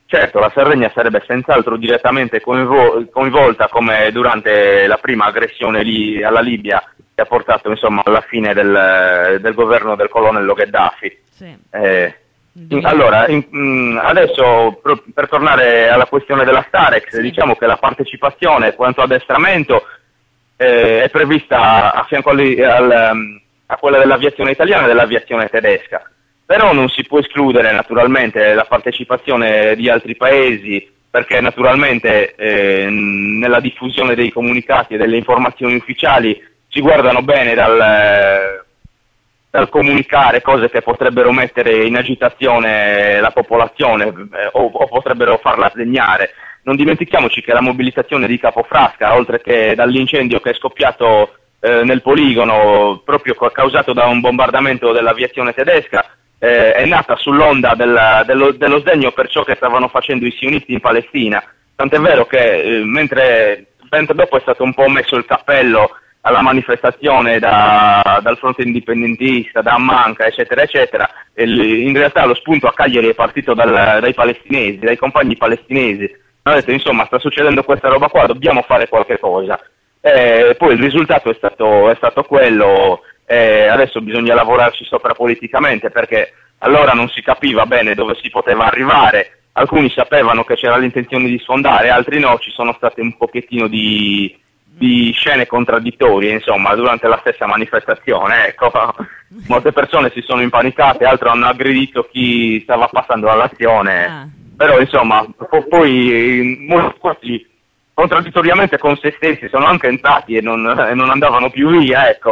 certo, la Sardegna sarebbe senz'altro direttamente coinvo- coinvolta come durante la prima aggressione lì alla Libia, che ha portato insomma alla fine del, del governo del colonnello Gheddafi. Sì. Eh, in- allora, in- mh, adesso pro- per tornare alla questione della Starex, Sì. diciamo che la partecipazione quanto addestramento eh, è prevista a fianco alle- al, um, a quella dell'aviazione italiana e dell'aviazione tedesca, però non si può escludere naturalmente la partecipazione di altri paesi, perché naturalmente eh, nella diffusione dei comunicati e delle informazioni ufficiali si guardano bene dal, dal comunicare cose che potrebbero mettere in agitazione la popolazione eh, o, o potrebbero farla sdegnare. Non dimentichiamoci che la mobilitazione di Capofrasca, oltre che dall'incendio che è scoppiato eh, nel poligono proprio ca- causato da un bombardamento dell'aviazione tedesca, eh, è nata sull'onda della- dello, dello sdegno per ciò che stavano facendo i sionisti in Palestina. Tant'è vero che eh, mentre, mentre dopo è stato un po' messo il cappello alla manifestazione da- dal fronte indipendentista, da Ammanca, eccetera, eccetera, e l- in realtà lo spunto a Cagliari è partito dal- dai palestinesi, dai compagni palestinesi. Hanno detto, insomma, sta succedendo questa roba qua, dobbiamo fare qualche cosa. Eh, poi il risultato è stato, è stato quello, eh, adesso bisogna lavorarci sopra politicamente, perché allora non si capiva bene dove si poteva arrivare, alcuni sapevano che c'era l'intenzione di sfondare, altri no, ci sono state un pochettino di, di scene contraddittorie, insomma, durante la stessa manifestazione, ecco. Molte persone si sono ipanicate, altri hanno aggredito chi stava passando all'azione. Ah. Però insomma, po- poi eh, molti quasi contraddittoriamente con se stessi sono anche entrati e non, e non andavano più via, ecco.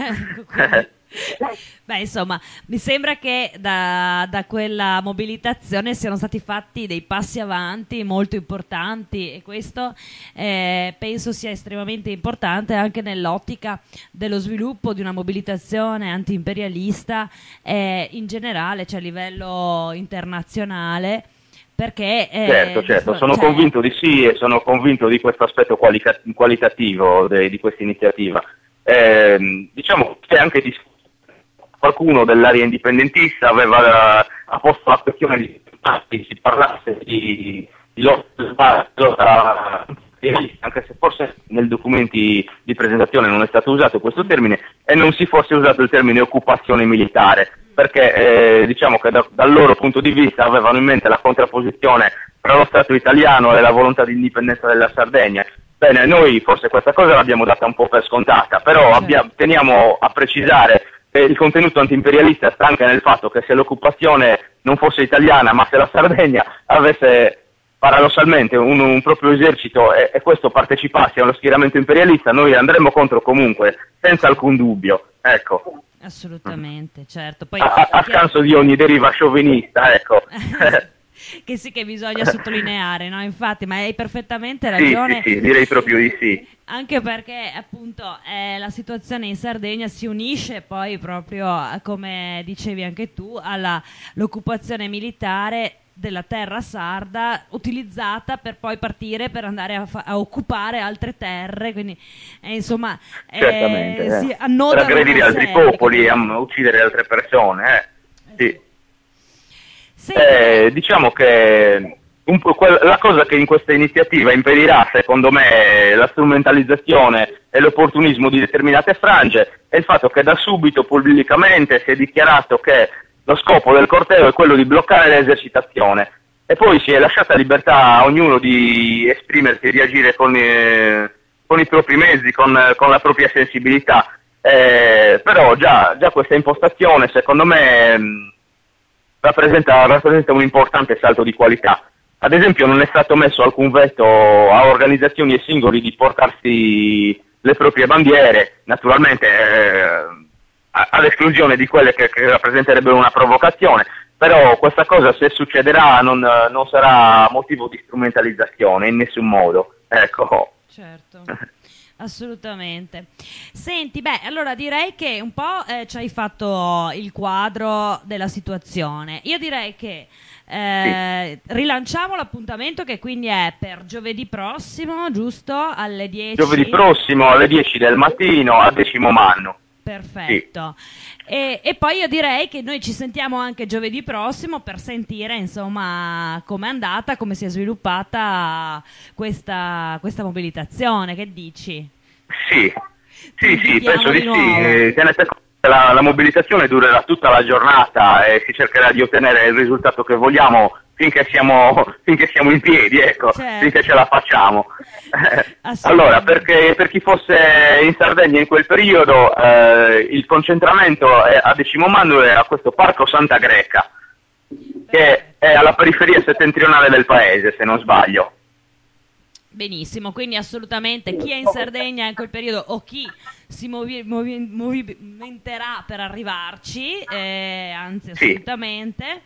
Beh, insomma, mi sembra che da, da quella mobilitazione siano stati fatti dei passi avanti molto importanti, e questo eh, penso sia estremamente importante anche nell'ottica dello sviluppo di una mobilitazione anti-imperialista eh, in generale, cioè a livello internazionale. Perché eh, Certo, certo, sono cioè, convinto di sì e sono convinto di questo aspetto qualica- qualitativo de- di questa iniziativa. Eh, diciamo che anche dis- qualcuno dell'area indipendentista aveva eh, ha posto la questione di che si parlasse di, di lotta, lotta anche se forse nei documenti di presentazione non è stato usato questo termine e non si fosse usato il termine occupazione militare, perché eh, diciamo che da, dal loro punto di vista avevano in mente la contrapposizione tra lo Stato italiano e la volontà di indipendenza della Sardegna. Bene, noi forse questa cosa l'abbiamo data un po' per scontata, però abbia- teniamo a precisare che il contenuto antiimperialista sta anche nel fatto che se l'occupazione non fosse italiana ma se la Sardegna avesse paradossalmente un, un proprio esercito e, e questo partecipasse allo schieramento imperialista, noi andremo contro comunque, senza alcun dubbio, ecco. assolutamente, certo. Poi, A, a scanso di ogni deriva sciovinista, ecco. che sì che bisogna sottolineare, no? Infatti, ma hai perfettamente Sì, ragione. sì, sì, direi proprio di sì. Anche perché appunto eh, la situazione in Sardegna si unisce poi proprio, a- come dicevi anche tu, all'occupazione militare della terra sarda, utilizzata per poi partire per andare a, fa- a occupare altre terre, quindi eh, insomma eh, Certamente, eh. si Per annodano aggredire una altri serie di popoli e cose. a uccidere altre persone, eh. Sì. Senti, Eh, diciamo che un po' quel- la cosa che in questa iniziativa impedirà, secondo me, la strumentalizzazione e l'opportunismo di determinate frange è il fatto che da subito pubblicamente si è dichiarato che lo scopo del corteo è quello di bloccare l'esercitazione e poi si è lasciata libertà a ognuno di esprimersi e di agire con, eh, con i propri mezzi, con, con la propria sensibilità. Eh, però già, già questa impostazione, secondo me, mh, rappresenta, rappresenta un importante salto di qualità. Ad esempio non è stato messo alcun veto a organizzazioni e singoli di portarsi le proprie bandiere, naturalmente eh, a- all'esclusione di quelle che, che rappresenterebbero una provocazione, però questa cosa, se succederà, non, non sarà motivo di strumentalizzazione in nessun modo. Ecco. certo. Assolutamente. Senti, beh, allora direi che un po' eh, ci hai fatto il quadro della situazione. Io direi che eh, rilanciamo l'appuntamento, che quindi è per giovedì prossimo, giusto? Alle dieci. Giovedì prossimo alle dieci del mattino a Decimomanno. Perfetto. E, e poi io direi che noi ci sentiamo anche giovedì prossimo per sentire insomma com'è andata, come si è sviluppata questa, questa mobilitazione. Che dici? Sì, sì, sì, penso di, di sì. Eh, tenete conto che la, la mobilitazione durerà tutta la giornata e si cercherà di ottenere il risultato che vogliamo finché siamo, finché siamo in piedi, ecco, certo. finché ce la facciamo. Allora, perché per chi fosse in Sardegna in quel periodo, eh, il concentramento è a Decimomando è a questo Parco Santa Greca, che è alla periferia settentrionale del paese, se non sbaglio. Benissimo, quindi assolutamente chi è in Sardegna in quel periodo o chi si movi- movi- movimenterà per arrivarci, eh, anzi assolutamente,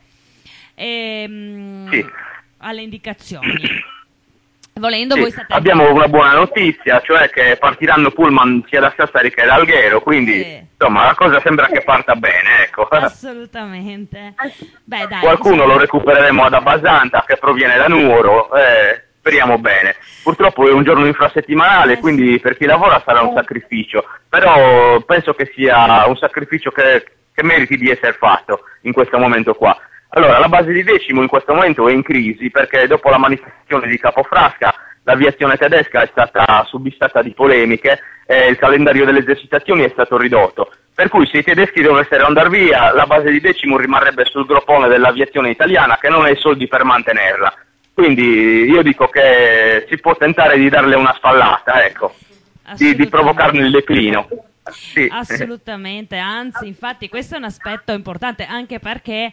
ehm, Sì. alle indicazioni. Volendo Sì, voi state... abbiamo una buona notizia, cioè che partiranno pullman sia da Sassari che da Alghero, quindi Sì. insomma la cosa sembra che parta bene, ecco. Assolutamente. Beh, dai, Qualcuno insomma, lo recupereremo ad Abbasanta che proviene da Nuoro, eh, speriamo bene. Purtroppo è un giorno infrasettimanale, quindi per chi lavora sarà un sacrificio, però penso che sia un sacrificio che, che meriti di essere fatto in questo momento qua. Allora, la base di Decimo in questo momento è in crisi perché dopo la manifestazione di Capofrasca l'aviazione tedesca è stata subissata di polemiche e il calendario delle esercitazioni è stato ridotto. Per cui se i tedeschi dovessero andare via, la base di Decimo rimarrebbe sul groppone dell'aviazione italiana che non ha i soldi per mantenerla. Quindi io dico che si può tentare di darle una spallata, ecco, di, di provocarne il declino. Sì. Assolutamente, anzi, infatti questo è un aspetto importante anche perché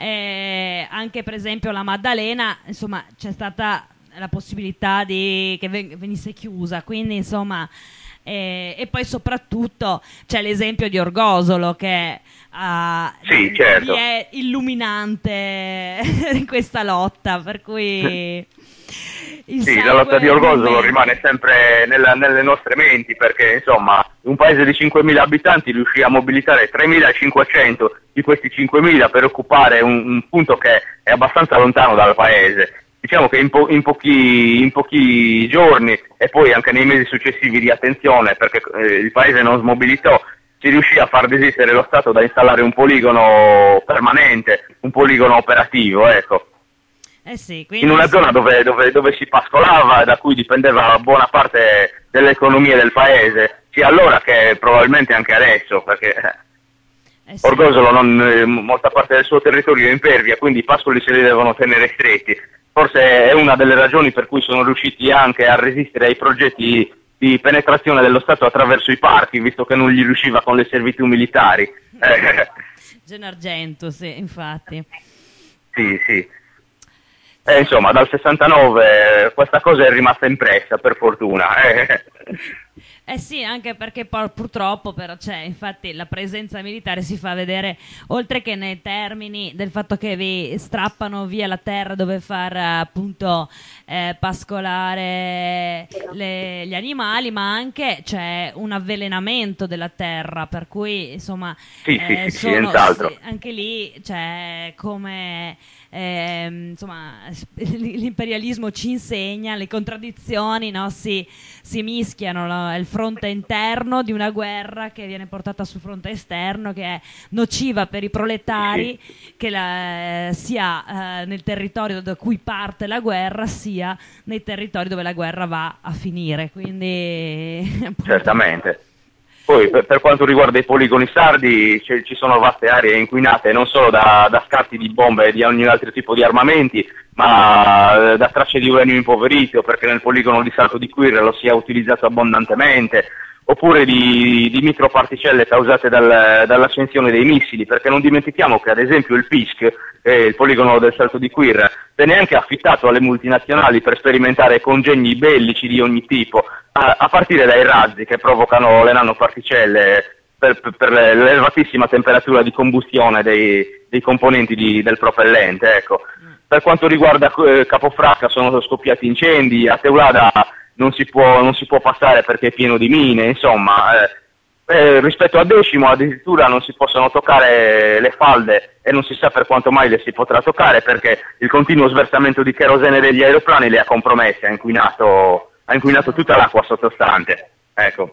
eh, anche per esempio la Maddalena, insomma, c'è stata la possibilità di che ven- venisse chiusa, quindi insomma eh, e poi soprattutto c'è l'esempio di Orgosolo che uh, sì, certo. è illuminante in questa lotta, per cui il sì, la lotta di Orgosolo non... rimane sempre nella, nelle nostre menti perché insomma un paese di cinquemila abitanti riuscì a mobilitare tremilacinquecento di questi cinquemila per occupare un, un punto che è abbastanza lontano dal paese. Diciamo che in, po- in, pochi, in pochi giorni e poi anche nei mesi successivi di attenzione, perché eh, il paese non smobilitò, si riuscì a far desistere lo Stato da installare un poligono permanente, un poligono operativo, ecco. Eh sì, quindi in una sì. zona dove, dove, dove si pascolava, da cui dipendeva buona parte dell'economia del paese, sia allora che probabilmente anche adesso, perché eh sì. Orgosolo non, eh, molta parte del suo territorio è impervia, quindi i pascoli se li devono tenere stretti. Forse è una delle ragioni per cui sono riusciti anche a resistere ai progetti di penetrazione dello Stato attraverso i parchi, visto che non gli riusciva con le servitù militari. Eh. Gennargentu, sì, infatti. Sì, sì. Eh, insomma, dal sessantanove questa cosa è rimasta impressa, per fortuna. Eh, eh sì, anche perché poi, purtroppo però c'è, infatti la presenza militare si fa vedere, oltre che nei termini del fatto che vi strappano via la terra dove far appunto eh, pascolare le, gli animali, ma anche c'è un avvelenamento della terra, per cui insomma sì, eh, sì, sì, sono, senz'altro. sì, anche lì c'è come... Eh, insomma l'imperialismo ci insegna, le contraddizioni, no? si, si mischiano, no? Il fronte interno di una guerra che viene portata sul fronte esterno, che è nociva per i proletari, sì. che la, eh, sia eh, nel territorio da cui parte la guerra sia nei territori dove la guerra va a finire, quindi appunto... certamente. Poi per, per quanto riguarda i poligoni sardi c- ci sono vaste aree inquinate non solo da, da scarti di bombe e di ogni altro tipo di armamenti, ma da tracce di uranio impoverito, perché nel poligono di Salto di Quirra lo si è utilizzato abbondantemente, oppure di, di microparticelle causate dal, dall'accensione dei missili, perché non dimentichiamo che ad esempio il P I S C, eh, il poligono del Salto di Quirra, venne anche affittato alle multinazionali per sperimentare congegni bellici di ogni tipo, a, a partire dai razzi che provocano le nanoparticelle per, per, per l'elevatissima temperatura di combustione dei, dei componenti di, del propellente. Ecco. Per quanto riguarda eh, Capofrasca sono scoppiati incendi, a Teulada non si può, non si può passare perché è pieno di mine, insomma, eh, eh, rispetto a Decimo addirittura non si possono toccare le falde e non si sa per quanto mai le si potrà toccare perché il continuo sversamento di kerosene degli aeroplani le ha compromesse, ha inquinato, ha inquinato tutta l'acqua sottostante, ecco.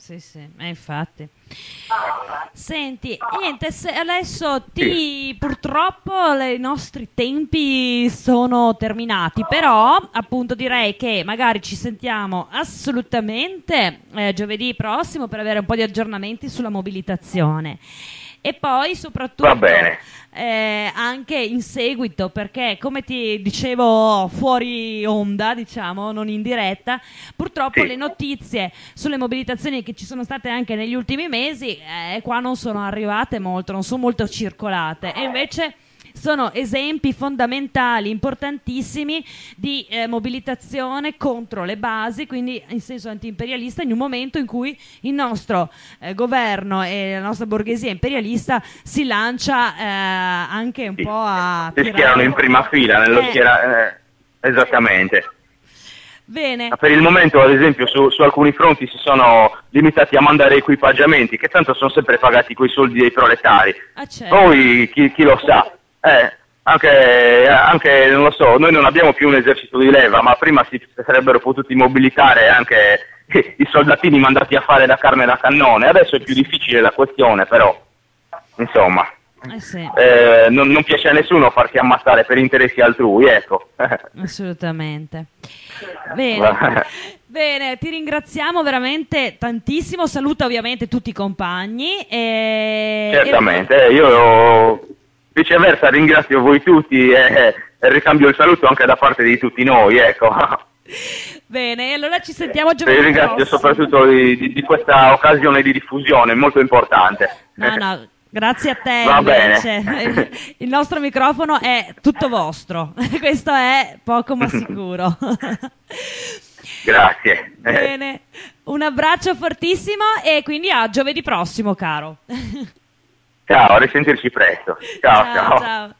Sì, sì, eh, infatti. Senti, niente, se adesso ti purtroppo le- i nostri tempi sono terminati, però appunto direi che magari ci sentiamo assolutamente eh, giovedì prossimo per avere un po' di aggiornamenti sulla mobilitazione. E poi soprattutto Va bene. eh, anche in seguito, perché come ti dicevo fuori onda, diciamo, non in diretta, purtroppo Sì. le notizie sulle mobilitazioni che ci sono state anche negli ultimi mesi, eh, qua non sono arrivate molto, non sono molto circolate, e invece sono esempi fondamentali, importantissimi di eh, mobilitazione contro le basi, quindi in senso anti-imperialista, in un momento in cui il nostro eh, governo e la nostra borghesia imperialista si lancia eh, anche un po' a Si schierano in prima fila, nello Eh. schiera- eh, esattamente. Bene. Ma per il momento, ad esempio, su, su alcuni fronti si sono limitati a mandare equipaggiamenti, che tanto sono sempre pagati coi soldi dei proletari. Ah, certo. Poi chi, chi lo sa, eh, anche, anche, non lo so, noi non abbiamo più un esercito di leva, ma prima si sarebbero potuti mobilitare anche i soldatini mandati a fare da carne da cannone. Adesso è più difficile la questione, però, insomma, Eh sì, eh, non, non piace a nessuno farsi ammazzare per interessi altrui, ecco. assolutamente. Bene. Bene, ti ringraziamo veramente tantissimo. Saluta ovviamente tutti i compagni. E... Certamente, eh, io viceversa ringrazio voi tutti e, e ricambio il saluto anche da parte di tutti noi, ecco. Bene, allora ci sentiamo Vi giovedì ringrazio prossimo. soprattutto di, di- di questa occasione di diffusione, molto importante. No, no, grazie a te Va invece. Il nostro microfono è tutto vostro. Questo è poco ma sicuro. Grazie. Eh, Bene, un abbraccio fortissimo e quindi a giovedì prossimo, caro. ciao, a risentirci presto. Ciao, ciao. Ciao, ciao.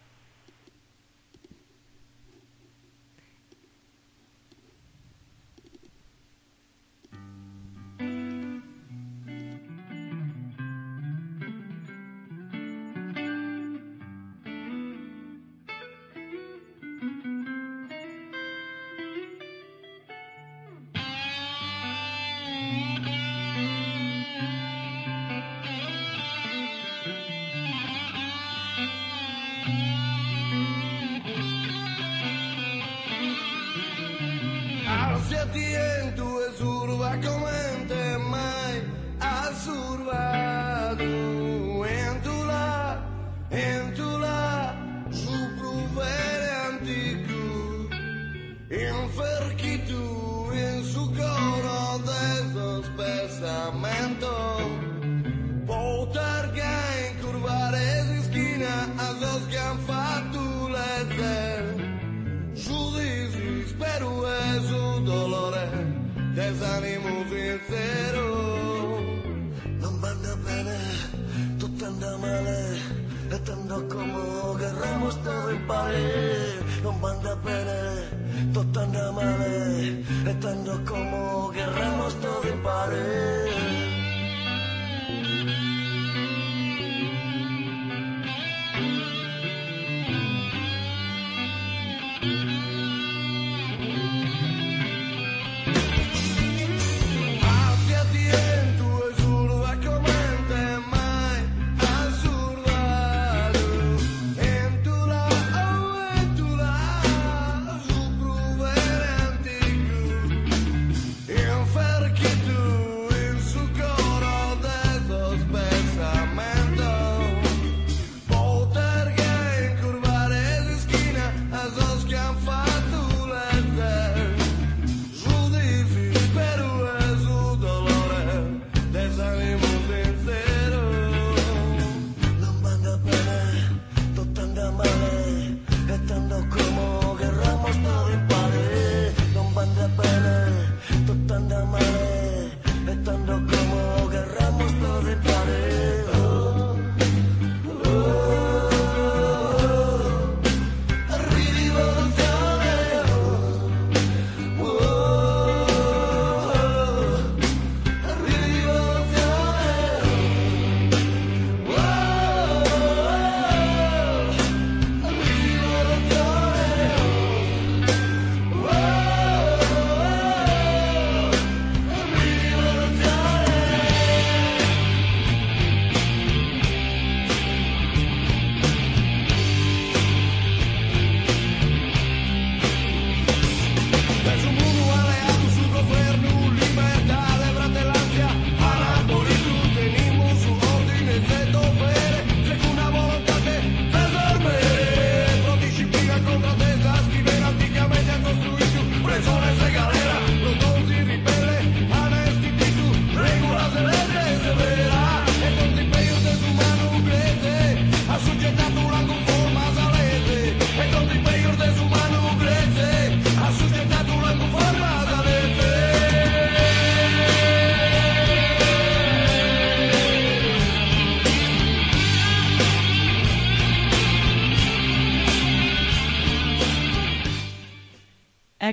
Alzati en tu surba come te mai has survado en tu la en tu la su pruvere antico in ferchitu in su coro de sospessamento poter che in curvare di schina a sos che han fatto le te giudici spero e su dolore desanimo sincero non vanda bene tutto anda male e tanto como querramos todo en pared non vanda bene tutto anda male e tanto como querramos todo en pared.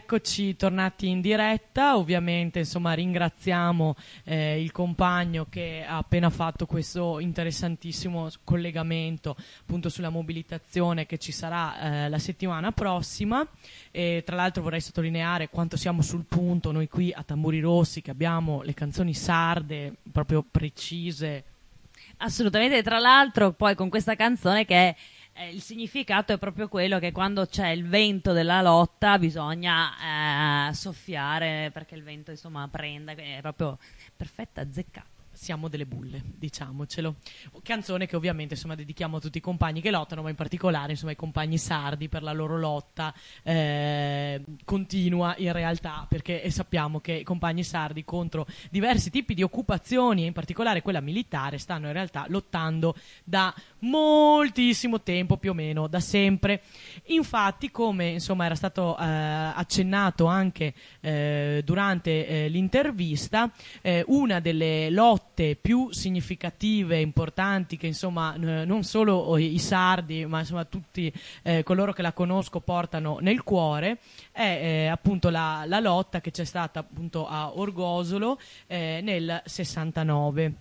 Eccoci tornati in diretta, ovviamente insomma ringraziamo eh, il compagno che ha appena fatto questo interessantissimo collegamento appunto sulla mobilitazione che ci sarà eh, la settimana prossima, e tra l'altro vorrei sottolineare quanto siamo sul punto noi qui a Tamburi Rossi, che abbiamo le canzoni sarde proprio precise. Assolutamente, tra l'altro poi con questa canzone che è Eh, il significato è proprio quello che quando c'è il vento della lotta bisogna eh, soffiare perché il vento insomma prenda, è proprio perfetta, azzeccata. Siamo delle bulle, diciamocelo. Canzone che ovviamente insomma dedichiamo a tutti i compagni che lottano, ma in particolare insomma ai compagni sardi per la loro lotta eh, continua in realtà, perché eh, sappiamo che i compagni sardi contro diversi tipi di occupazioni, e in particolare quella militare, stanno in realtà lottando da moltissimo tempo, più o meno da sempre. Infatti, come insomma era stato eh, accennato anche eh, durante eh, l'intervista, eh, una delle lotte più significative e importanti che insomma n- non solo i sardi ma insomma tutti eh, coloro che la conosco portano nel cuore è eh, appunto la, la lotta che c'è stata appunto a Orgosolo eh, nel sessantanove.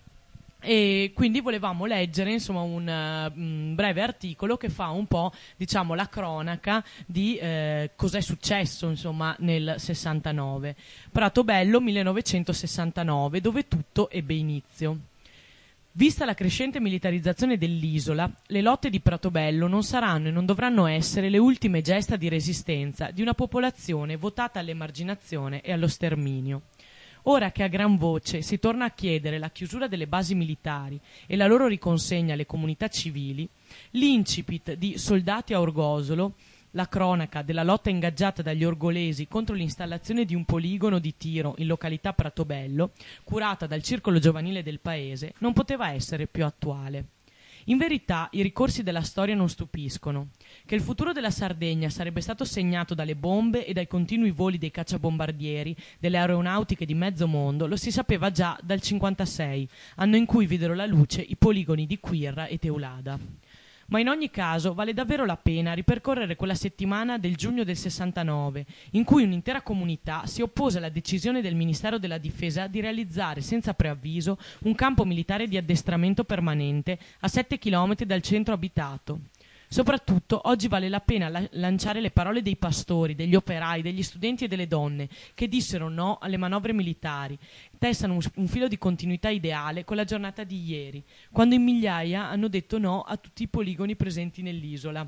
E quindi volevamo leggere insomma un, uh, un breve articolo che fa un po' diciamo la cronaca di eh, cos'è successo insomma nel sessantanove. Pratobello millenovecentosessantanove, dove tutto ebbe inizio. Vista la crescente militarizzazione dell'isola, le lotte di Pratobello non saranno e non dovranno essere le ultime gesta di resistenza di una popolazione votata all'emarginazione e allo sterminio. Ora che a gran voce si torna a chiedere la chiusura delle basi militari e la loro riconsegna alle comunità civili, l'incipit di Soldati a Orgosolo, la cronaca della lotta ingaggiata dagli orgolesi contro l'installazione di un poligono di tiro in località Pratobello, curata dal circolo giovanile del paese, non poteva essere più attuale. In verità i ricorsi della storia non stupiscono. Che il futuro della Sardegna sarebbe stato segnato dalle bombe e dai continui voli dei cacciabombardieri delle aeronautiche di mezzo mondo lo si sapeva già dal cinquantasei, anno in cui videro la luce i poligoni di Quirra e Teulada. Ma in ogni caso vale davvero la pena ripercorrere quella settimana del giugno del sessantanove, in cui un'intera comunità si oppose alla decisione del Ministero della Difesa di realizzare senza preavviso un campo militare di addestramento permanente a sette chilometri dal centro abitato. Soprattutto oggi vale la pena la- lanciare le parole dei pastori, degli operai, degli studenti e delle donne che dissero no alle manovre militari, tessano un, un filo di continuità ideale con la giornata di ieri, quando in migliaia hanno detto no a tutti i poligoni presenti nell'isola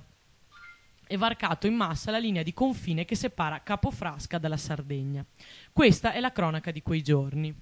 e varcato in massa la linea di confine che separa Capofrasca dalla Sardegna. Questa è la cronaca di quei giorni.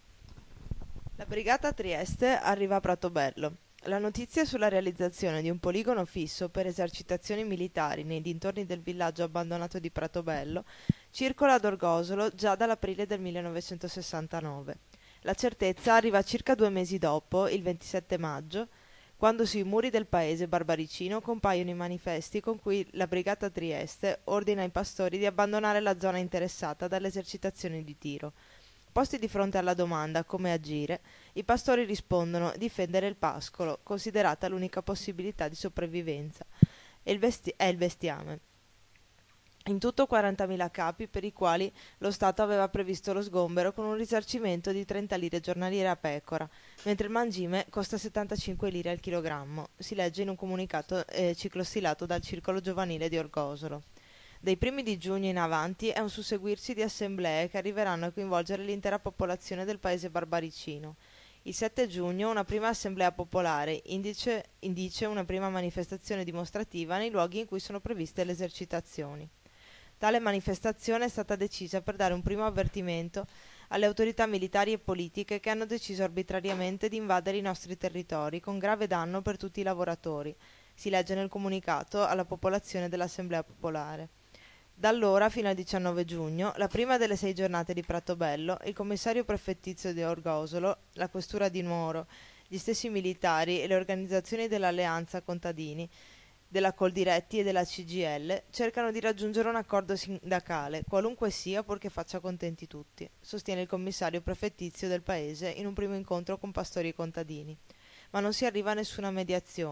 La brigata Trieste arriva a Pratobello. La notizia sulla realizzazione di un poligono fisso per esercitazioni militari nei dintorni del villaggio abbandonato di Pratobello circola ad Orgosolo già dall'aprile del millenovecentosessantanove. La certezza arriva circa due mesi dopo, il ventisette maggio, quando sui muri del paese barbaricino compaiono i manifesti con cui la brigata Trieste ordina ai pastori di abbandonare la zona interessata dalle esercitazioni di tiro. Posti di fronte alla domanda come agire, i pastori rispondono difendere il pascolo, considerata l'unica possibilità di sopravvivenza, e il besti- è il bestiame. In tutto quarantamila capi per i quali lo Stato aveva previsto lo sgombero con un risarcimento di trenta lire giornaliere a pecora, mentre il mangime costa settantacinque lire al chilogrammo, si legge in un comunicato eh, ciclostilato dal Circolo Giovanile di Orgosolo. Dai primi di giugno in avanti è un susseguirsi di assemblee che arriveranno a coinvolgere l'intera popolazione del paese barbaricino. Il sette giugno una prima assemblea popolare indice, indice una prima manifestazione dimostrativa nei luoghi in cui sono previste le esercitazioni. Tale manifestazione è stata decisa per dare un primo avvertimento alle autorità militari e politiche che hanno deciso arbitrariamente di invadere i nostri territori con grave danno per tutti i lavoratori, si legge nel comunicato alla popolazione dell'assemblea popolare. Da allora fino al diciannove giugno, la prima delle sei giornate di Pratobello, il commissario prefettizio di Orgosolo, la questura di Nuoro, gli stessi militari e le organizzazioni dell'Alleanza Contadini, della Coldiretti e della C G I L cercano di raggiungere un accordo sindacale, qualunque sia, purché faccia contenti tutti, sostiene il commissario prefettizio del paese in un primo incontro con pastori e contadini. Ma non si arriva a nessuna mediazione,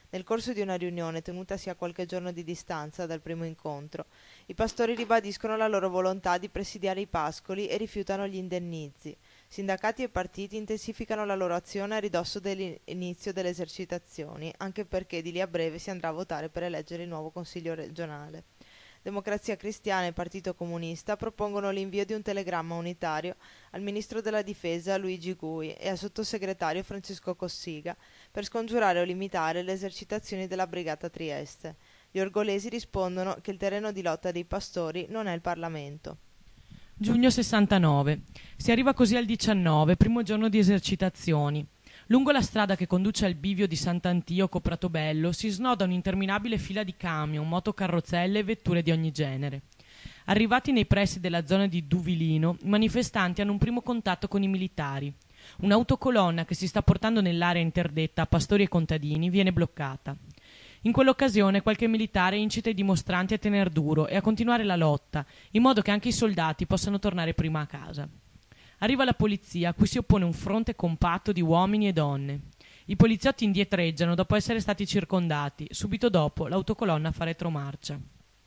Nel corso di una riunione tenutasi a qualche giorno di distanza dal primo incontro, i pastori ribadiscono la loro volontà di presidiare i pascoli e rifiutano gli indennizi. Sindacati e partiti intensificano la loro azione a ridosso dell'inizio delle esercitazioni, anche perché di lì a breve si andrà a votare per eleggere il nuovo Consiglio regionale. Democrazia Cristiana e Partito Comunista propongono l'invio di un telegramma unitario al Ministro della Difesa Luigi Gui e al Sottosegretario Francesco Cossiga per scongiurare o limitare le esercitazioni della Brigata Trieste. Gli orgolesi rispondono che il terreno di lotta dei pastori non è il Parlamento. Giugno sessantanove. Si arriva così al diciannove, primo giorno di esercitazioni. Lungo la strada che conduce al bivio di Sant'Antioco Pratobello si snoda un'interminabile fila di camion, motocarrozzelle e vetture di ogni genere. Arrivati nei pressi della zona di Duvilino, i manifestanti hanno un primo contatto con i militari. Un'autocolonna che si sta portando nell'area interdetta a pastori e contadini viene bloccata. In quell'occasione qualche militare incita i dimostranti a tener duro e a continuare la lotta, in modo che anche i soldati possano tornare prima a casa. Arriva la polizia, a cui si oppone un fronte compatto di uomini e donne. I poliziotti indietreggiano dopo essere stati circondati. Subito dopo l'autocolonna fa retromarcia.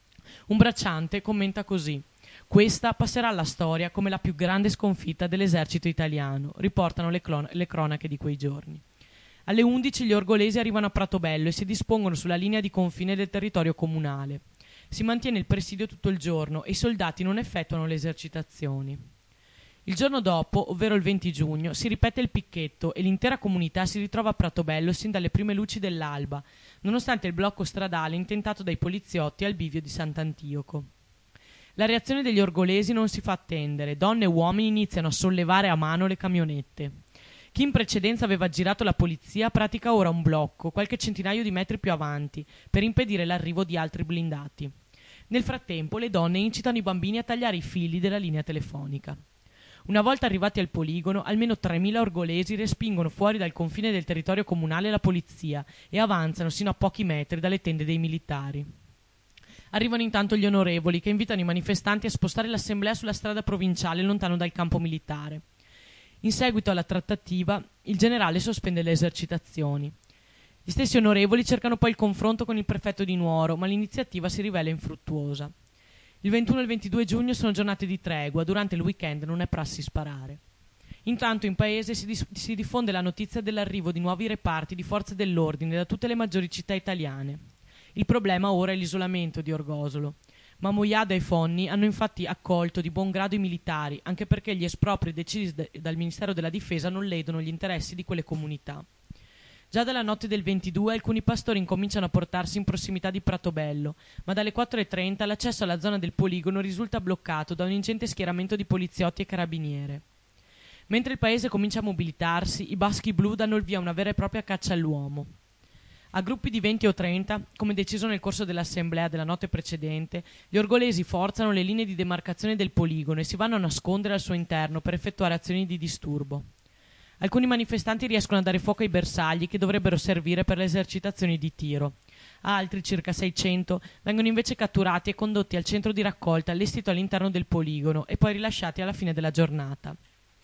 Un bracciante commenta così: questa passerà alla storia come la più grande sconfitta dell'esercito italiano, riportano le, clon- le cronache di quei giorni. Alle undici gli orgolesi arrivano a Pratobello e si dispongono sulla linea di confine del territorio comunale. Si mantiene il presidio tutto il giorno e i soldati non effettuano le esercitazioni. Il giorno dopo, ovvero il venti giugno, si ripete il picchetto e l'intera comunità si ritrova a Pratobello sin dalle prime luci dell'alba, nonostante il blocco stradale intentato dai poliziotti al bivio di Sant'Antioco. La reazione degli orgolesi non si fa attendere, donne e uomini iniziano a sollevare a mano le camionette. Chi in precedenza aveva girato la polizia pratica ora un blocco, qualche centinaio di metri più avanti, per impedire l'arrivo di altri blindati. Nel frattempo le donne incitano i bambini a tagliare i fili della linea telefonica. Una volta arrivati al poligono, almeno tremila orgolesi respingono fuori dal confine del territorio comunale la polizia e avanzano sino a pochi metri dalle tende dei militari. Arrivano intanto gli onorevoli che invitano i manifestanti a spostare l'assemblea sulla strada provinciale lontano dal campo militare. In seguito alla trattativa, il generale sospende le esercitazioni. Gli stessi onorevoli cercano poi il confronto con il prefetto di Nuoro, ma l'iniziativa si rivela infruttuosa. Il ventuno e il ventidue giugno sono giornate di tregua, durante il weekend non è prassi sparare. Intanto in paese si, dis- si diffonde la notizia dell'arrivo di nuovi reparti di forze dell'ordine da tutte le maggiori città italiane. Il problema ora è l'isolamento di Orgosolo. Mamoiada e Fonni hanno infatti accolto di buon grado i militari, anche perché gli espropri decisi d- dal Ministero della Difesa non ledono gli interessi di quelle comunità. Già dalla notte del ventidue alcuni pastori incominciano a portarsi in prossimità di Pratobello, ma dalle quattro e trenta l'accesso alla zona del poligono risulta bloccato da un ingente schieramento di poliziotti e carabiniere. Mentre il paese comincia a mobilitarsi, i baschi blu danno il via a una vera e propria caccia all'uomo. A gruppi di venti o trenta, come deciso nel corso dell'assemblea della notte precedente, gli orgolesi forzano le linee di demarcazione del poligono e si vanno a nascondere al suo interno per effettuare azioni di disturbo. Alcuni manifestanti riescono a dare fuoco ai bersagli che dovrebbero servire per le esercitazioni di tiro. Altri, circa seicento, vengono invece catturati e condotti al centro di raccolta allestito all'interno del poligono e poi rilasciati alla fine della giornata.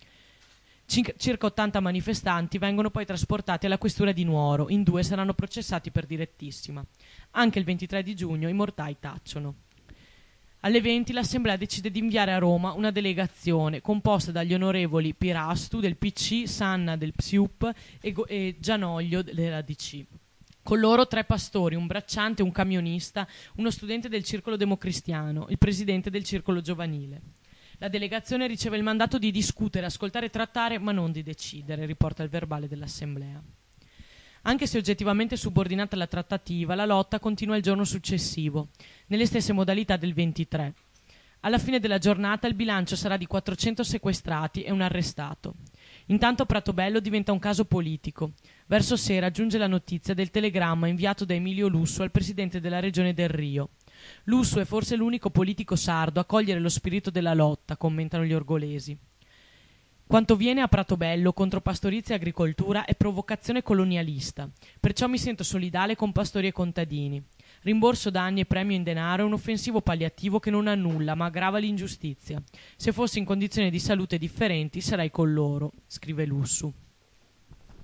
Cin- circa ottanta manifestanti vengono poi trasportati alla questura di Nuoro, in due saranno processati per direttissima. Anche il ventitré di giugno i mortai tacciono. Alle venti l'Assemblea decide di inviare a Roma una delegazione composta dagli onorevoli Pirastu del P C, Sanna del P S I U P e, Go- e Gianoglio della D C. Con loro tre pastori, un bracciante, un camionista, uno studente del Circolo Democristiano, il presidente del Circolo Giovanile. La delegazione riceve il mandato di discutere, ascoltare e trattare, ma non di decidere, riporta il verbale dell'Assemblea. Anche se oggettivamente subordinata alla trattativa, la lotta continua il giorno successivo, nelle stesse modalità del ventitré. Alla fine della giornata il bilancio sarà di quattrocento sequestrati e un arrestato. Intanto Pratobello diventa un caso politico. Verso sera giunge la notizia del telegramma inviato da Emilio Lussu al presidente della regione del Rio. Lussu è forse l'unico politico sardo a cogliere lo spirito della lotta, commentano gli orgolesi. Quanto viene a Pratobello contro pastorizia e agricoltura è provocazione colonialista, perciò mi sento solidale con pastori e contadini. Rimborso danni e premio in denaro è un offensivo palliativo che non annulla ma aggrava l'ingiustizia. Se fossi in condizioni di salute differenti sarei con loro, scrive Lussu.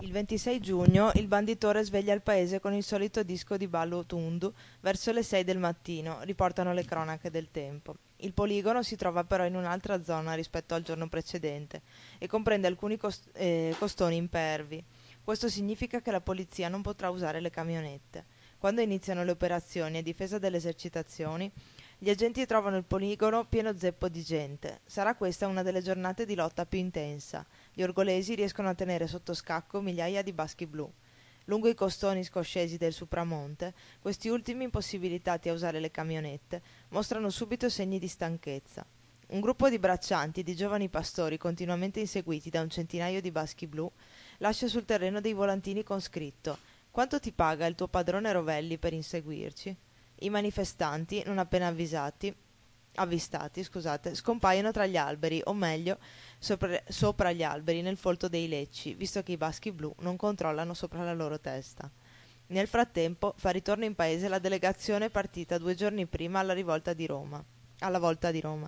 Il ventisei giugno il banditore sveglia il paese con il solito disco di ballo Tundu verso le sei del mattino, riportano le cronache del tempo. Il poligono si trova però in un'altra zona rispetto al giorno precedente e comprende alcuni cost- eh, costoni impervi. Questo significa che la polizia non potrà usare le camionette. Quando iniziano le operazioni a difesa delle esercitazioni, gli agenti trovano il poligono pieno zeppo di gente. Sarà questa una delle giornate di lotta più intensa. Gli orgolesi riescono a tenere sotto scacco migliaia di baschi blu. Lungo i costoni scoscesi del Supramonte, questi ultimi, impossibilitati a usare le camionette, mostrano subito segni di stanchezza. Un gruppo di braccianti e di giovani pastori, continuamente inseguiti da un centinaio di baschi blu, lascia sul terreno dei volantini con scritto: «Quanto ti paga il tuo padrone Rovelli per inseguirci?» I manifestanti, non appena avvisati, avvistati, scusate, scompaiono tra gli alberi, o meglio, sopra, sopra gli alberi nel folto dei lecci, visto che i baschi blu non controllano sopra la loro testa. Nel frattempo fa ritorno in paese la delegazione partita due giorni prima alla rivolta di Roma, alla volta di Roma.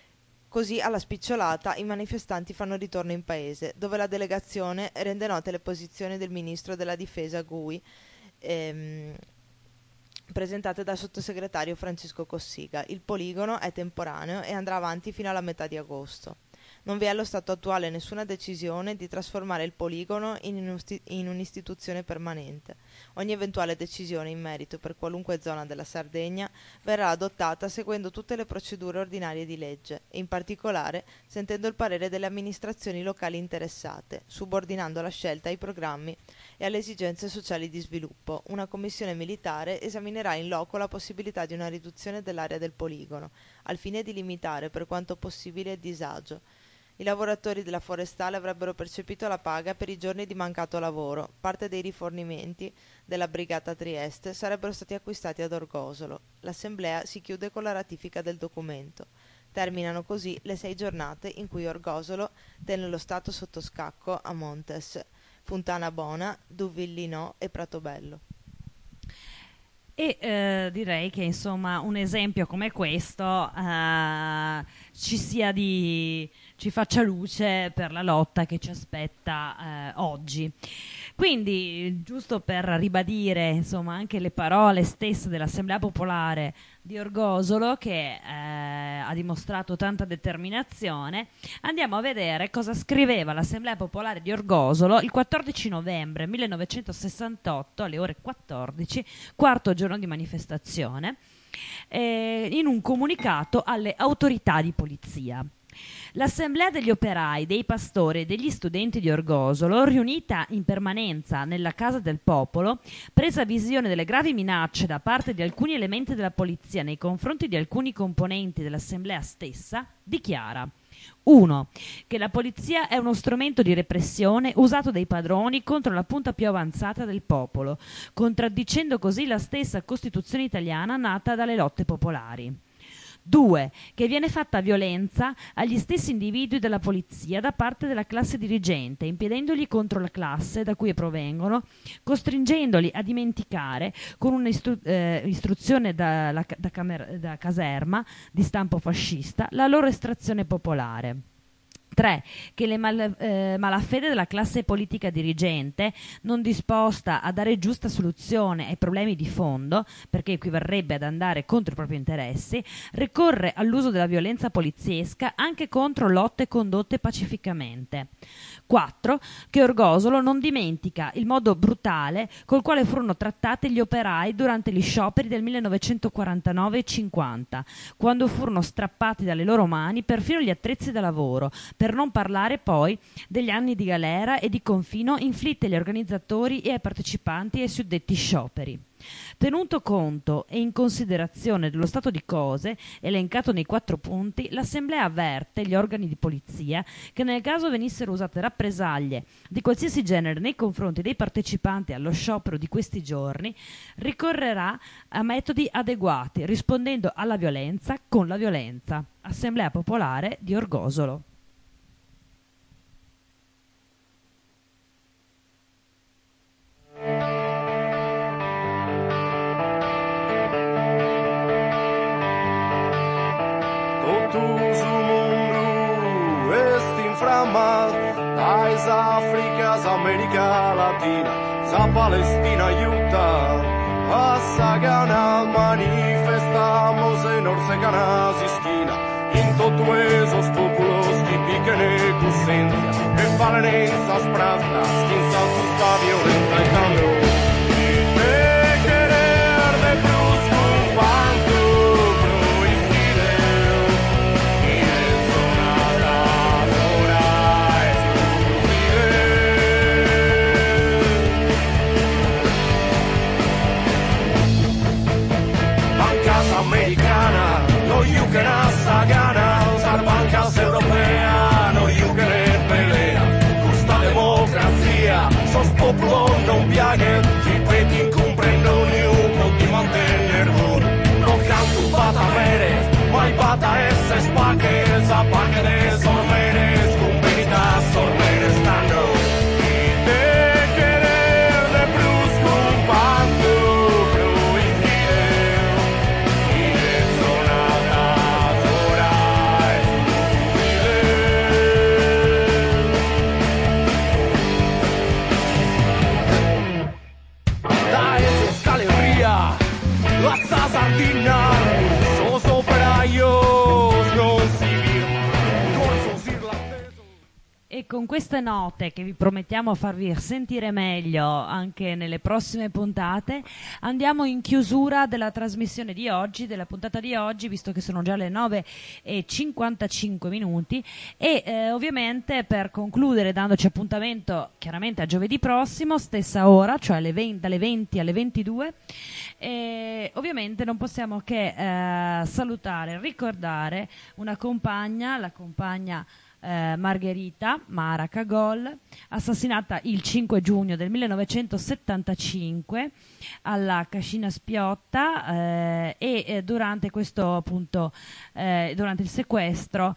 Così, alla spicciolata, i manifestanti fanno ritorno in paese, dove la delegazione rende note le posizioni del ministro della difesa Gui, ehm, presentate dal sottosegretario Francesco Cossiga. Il poligono è temporaneo e andrà avanti fino alla metà di agosto. Non vi è allo stato attuale nessuna decisione di trasformare il poligono in, un'isti- in un'istituzione permanente. Ogni eventuale decisione in merito per qualunque zona della Sardegna verrà adottata seguendo tutte le procedure ordinarie di legge e in particolare sentendo il parere delle amministrazioni locali interessate, subordinando la scelta ai programmi e alle esigenze sociali di sviluppo. Una commissione militare esaminerà in loco la possibilità di una riduzione dell'area del poligono, al fine di limitare per quanto possibile il disagio. I lavoratori della forestale avrebbero percepito la paga per i giorni di mancato lavoro. Parte dei rifornimenti della brigata Trieste sarebbero stati acquistati ad Orgosolo. L'assemblea si chiude con la ratifica del documento. Terminano così le sei giornate in cui Orgosolo tenne lo Stato sotto scacco a Montes, Fontana Bona, Duvillino e Pratobello. E eh, direi che insomma un esempio come questo eh, ci sia di ci faccia luce per la lotta che ci aspetta eh, oggi. Quindi, giusto per ribadire insomma anche le parole stesse dell'Assemblea Popolare di Orgosolo, che eh, ha dimostrato tanta determinazione, andiamo a vedere cosa scriveva l'Assemblea Popolare di Orgosolo il quattordici novembre millenovecentosessantotto alle ore quattordici, quarto giorno di manifestazione, eh, in un comunicato alle autorità di polizia. L'Assemblea degli operai, dei pastori e degli studenti di Orgosolo, riunita in permanenza nella Casa del Popolo, presa visione delle gravi minacce da parte di alcuni elementi della polizia nei confronti di alcuni componenti dell'Assemblea stessa, dichiara: uno. Che la polizia è uno strumento di repressione usato dai padroni contro la punta più avanzata del popolo, contraddicendo così la stessa Costituzione italiana nata dalle lotte popolari. due. Che viene fatta violenza agli stessi individui della polizia da parte della classe dirigente, impedendogli contro la classe da cui provengono, costringendoli a dimenticare con un'istruzione eh, da, da, camer- da caserma di stampo fascista la loro estrazione popolare. tre. Che le mal, eh, malafede della classe politica dirigente, non disposta a dare giusta soluzione ai problemi di fondo, perché equivarrebbe ad andare contro i propri interessi, ricorre all'uso della violenza poliziesca anche contro lotte condotte pacificamente. quattro. Che Orgosolo non dimentica il modo brutale col quale furono trattati gli operai durante gli scioperi del millenovecentoquarantanove e cinquanta, quando furono strappati dalle loro mani perfino gli attrezzi da lavoro, per non parlare poi degli anni di galera e di confino inflitti agli organizzatori e ai partecipanti ai suddetti scioperi. Tenuto conto e in considerazione dello stato di cose elencato nei quattro punti, l'Assemblea avverte gli organi di polizia che nel caso venissero usate rappresaglie di qualsiasi genere nei confronti dei partecipanti allo sciopero di questi giorni, ricorrerà a metodi adeguati, rispondendo alla violenza con la violenza. Assemblea Popolare di Orgosolo. Ais Africas, América Latina, sa Palestina, Utah, a Sagana manifestamos en Orseganas esquina, en todos esos pueblos que piquen ecusencia, que falen esas pratas, que insaltan esta violencia y cambio. Y te querer de brusco un panto prohibide, y eso nada ahora es bancas americanas, no yuquen a Sagana, usar bancas europeas, no yuquen en pelea, justa democracia, sos popolo non viaguen, i peti incomprendo ni un po' di mantener un, no canto bata veres, mai bata esse spaques, apague de sormeres, con veritas sormeres stando, y te querer de brusco un panto prohibide, y eso nada ahora es da esos Calabria, hasta Sardina, sos operaios non si firman, corsos irlandesos. E con queste note che vi promettiamo farvi sentire meglio anche nelle prossime puntate, andiamo in chiusura della trasmissione di oggi, della puntata di oggi, visto che sono già le nove e cinquantacinque minuti e eh, ovviamente per concludere dandoci appuntamento chiaramente a giovedì prossimo, stessa ora, cioè alle venti, dalle venti alle ventidue, e ovviamente non possiamo che eh, salutare, ricordare una compagna, la compagna Eh, Margherita Mara Cagol, assassinata il cinque giugno del millenovecentosettantacinque alla Cascina Spiotta eh, e eh, durante questo appunto eh, durante il sequestro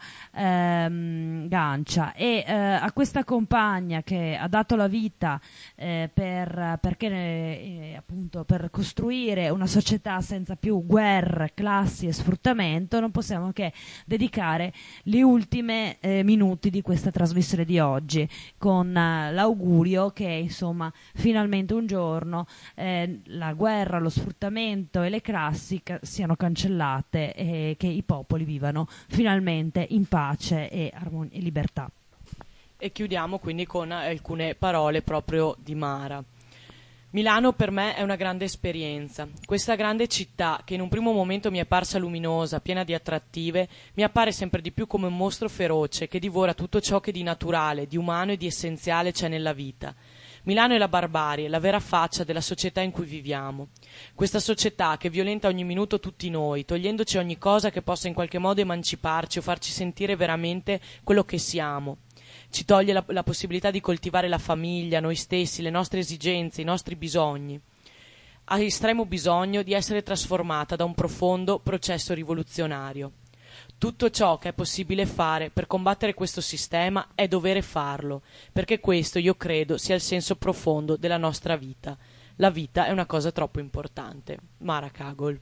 ehm, Gancia e eh, a questa compagna che ha dato la vita eh, per perché eh, appunto per costruire una società senza più guerre, classi e sfruttamento, non possiamo che dedicare le ultime eh, minuti di questa trasmissione di oggi con uh, l'augurio che insomma finalmente un giorno eh, la guerra, lo sfruttamento e le classi ca- siano cancellate e che i popoli vivano finalmente in pace e, armon- e libertà. E chiudiamo quindi con alcune parole proprio di Mara. Milano per me è una grande esperienza. Questa grande città, che in un primo momento mi è parsa luminosa, piena di attrattive, mi appare sempre di più come un mostro feroce che divora tutto ciò che di naturale, di umano e di essenziale c'è nella vita. Milano è la barbarie, la vera faccia della società in cui viviamo. Questa società che violenta ogni minuto tutti noi, togliendoci ogni cosa che possa in qualche modo emanciparci o farci sentire veramente quello che siamo. Ci toglie la, la possibilità di coltivare la famiglia, noi stessi, le nostre esigenze, i nostri bisogni. Ha estremo bisogno di essere trasformata da un profondo processo rivoluzionario. Tutto ciò che è possibile fare per combattere questo sistema è dovere farlo, perché questo io credo sia il senso profondo della nostra vita. La vita è una cosa troppo importante. Mara Cagol.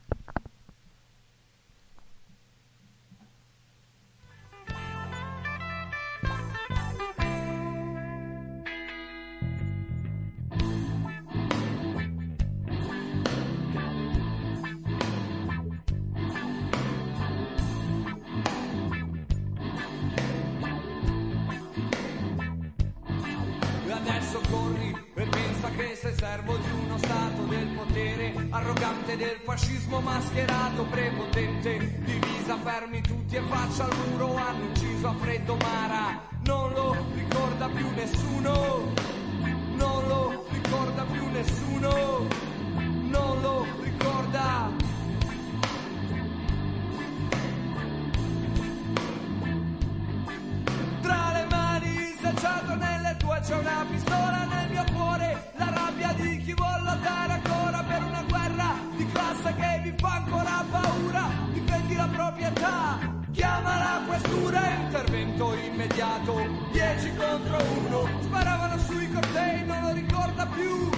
Adesso corri e pensa che sei servo di uno stato del potere arrogante, del fascismo mascherato, prepotente, divisa, fermi tutti e faccia al muro. Hanno ucciso a freddo Mara, non lo ricorda più nessuno, non lo ricorda più nessuno, non lo ricorda. Tra le mani schiacciato nelle tue c'è una pistola nel mio cuore, la rabbia di chi vuole lottare ancora per una guerra di classe che vi fa ancora paura. Difendi la proprietà, chiama la questura, intervento immediato, dieci contro uno, sparavano sui cortei, non lo ricorda più.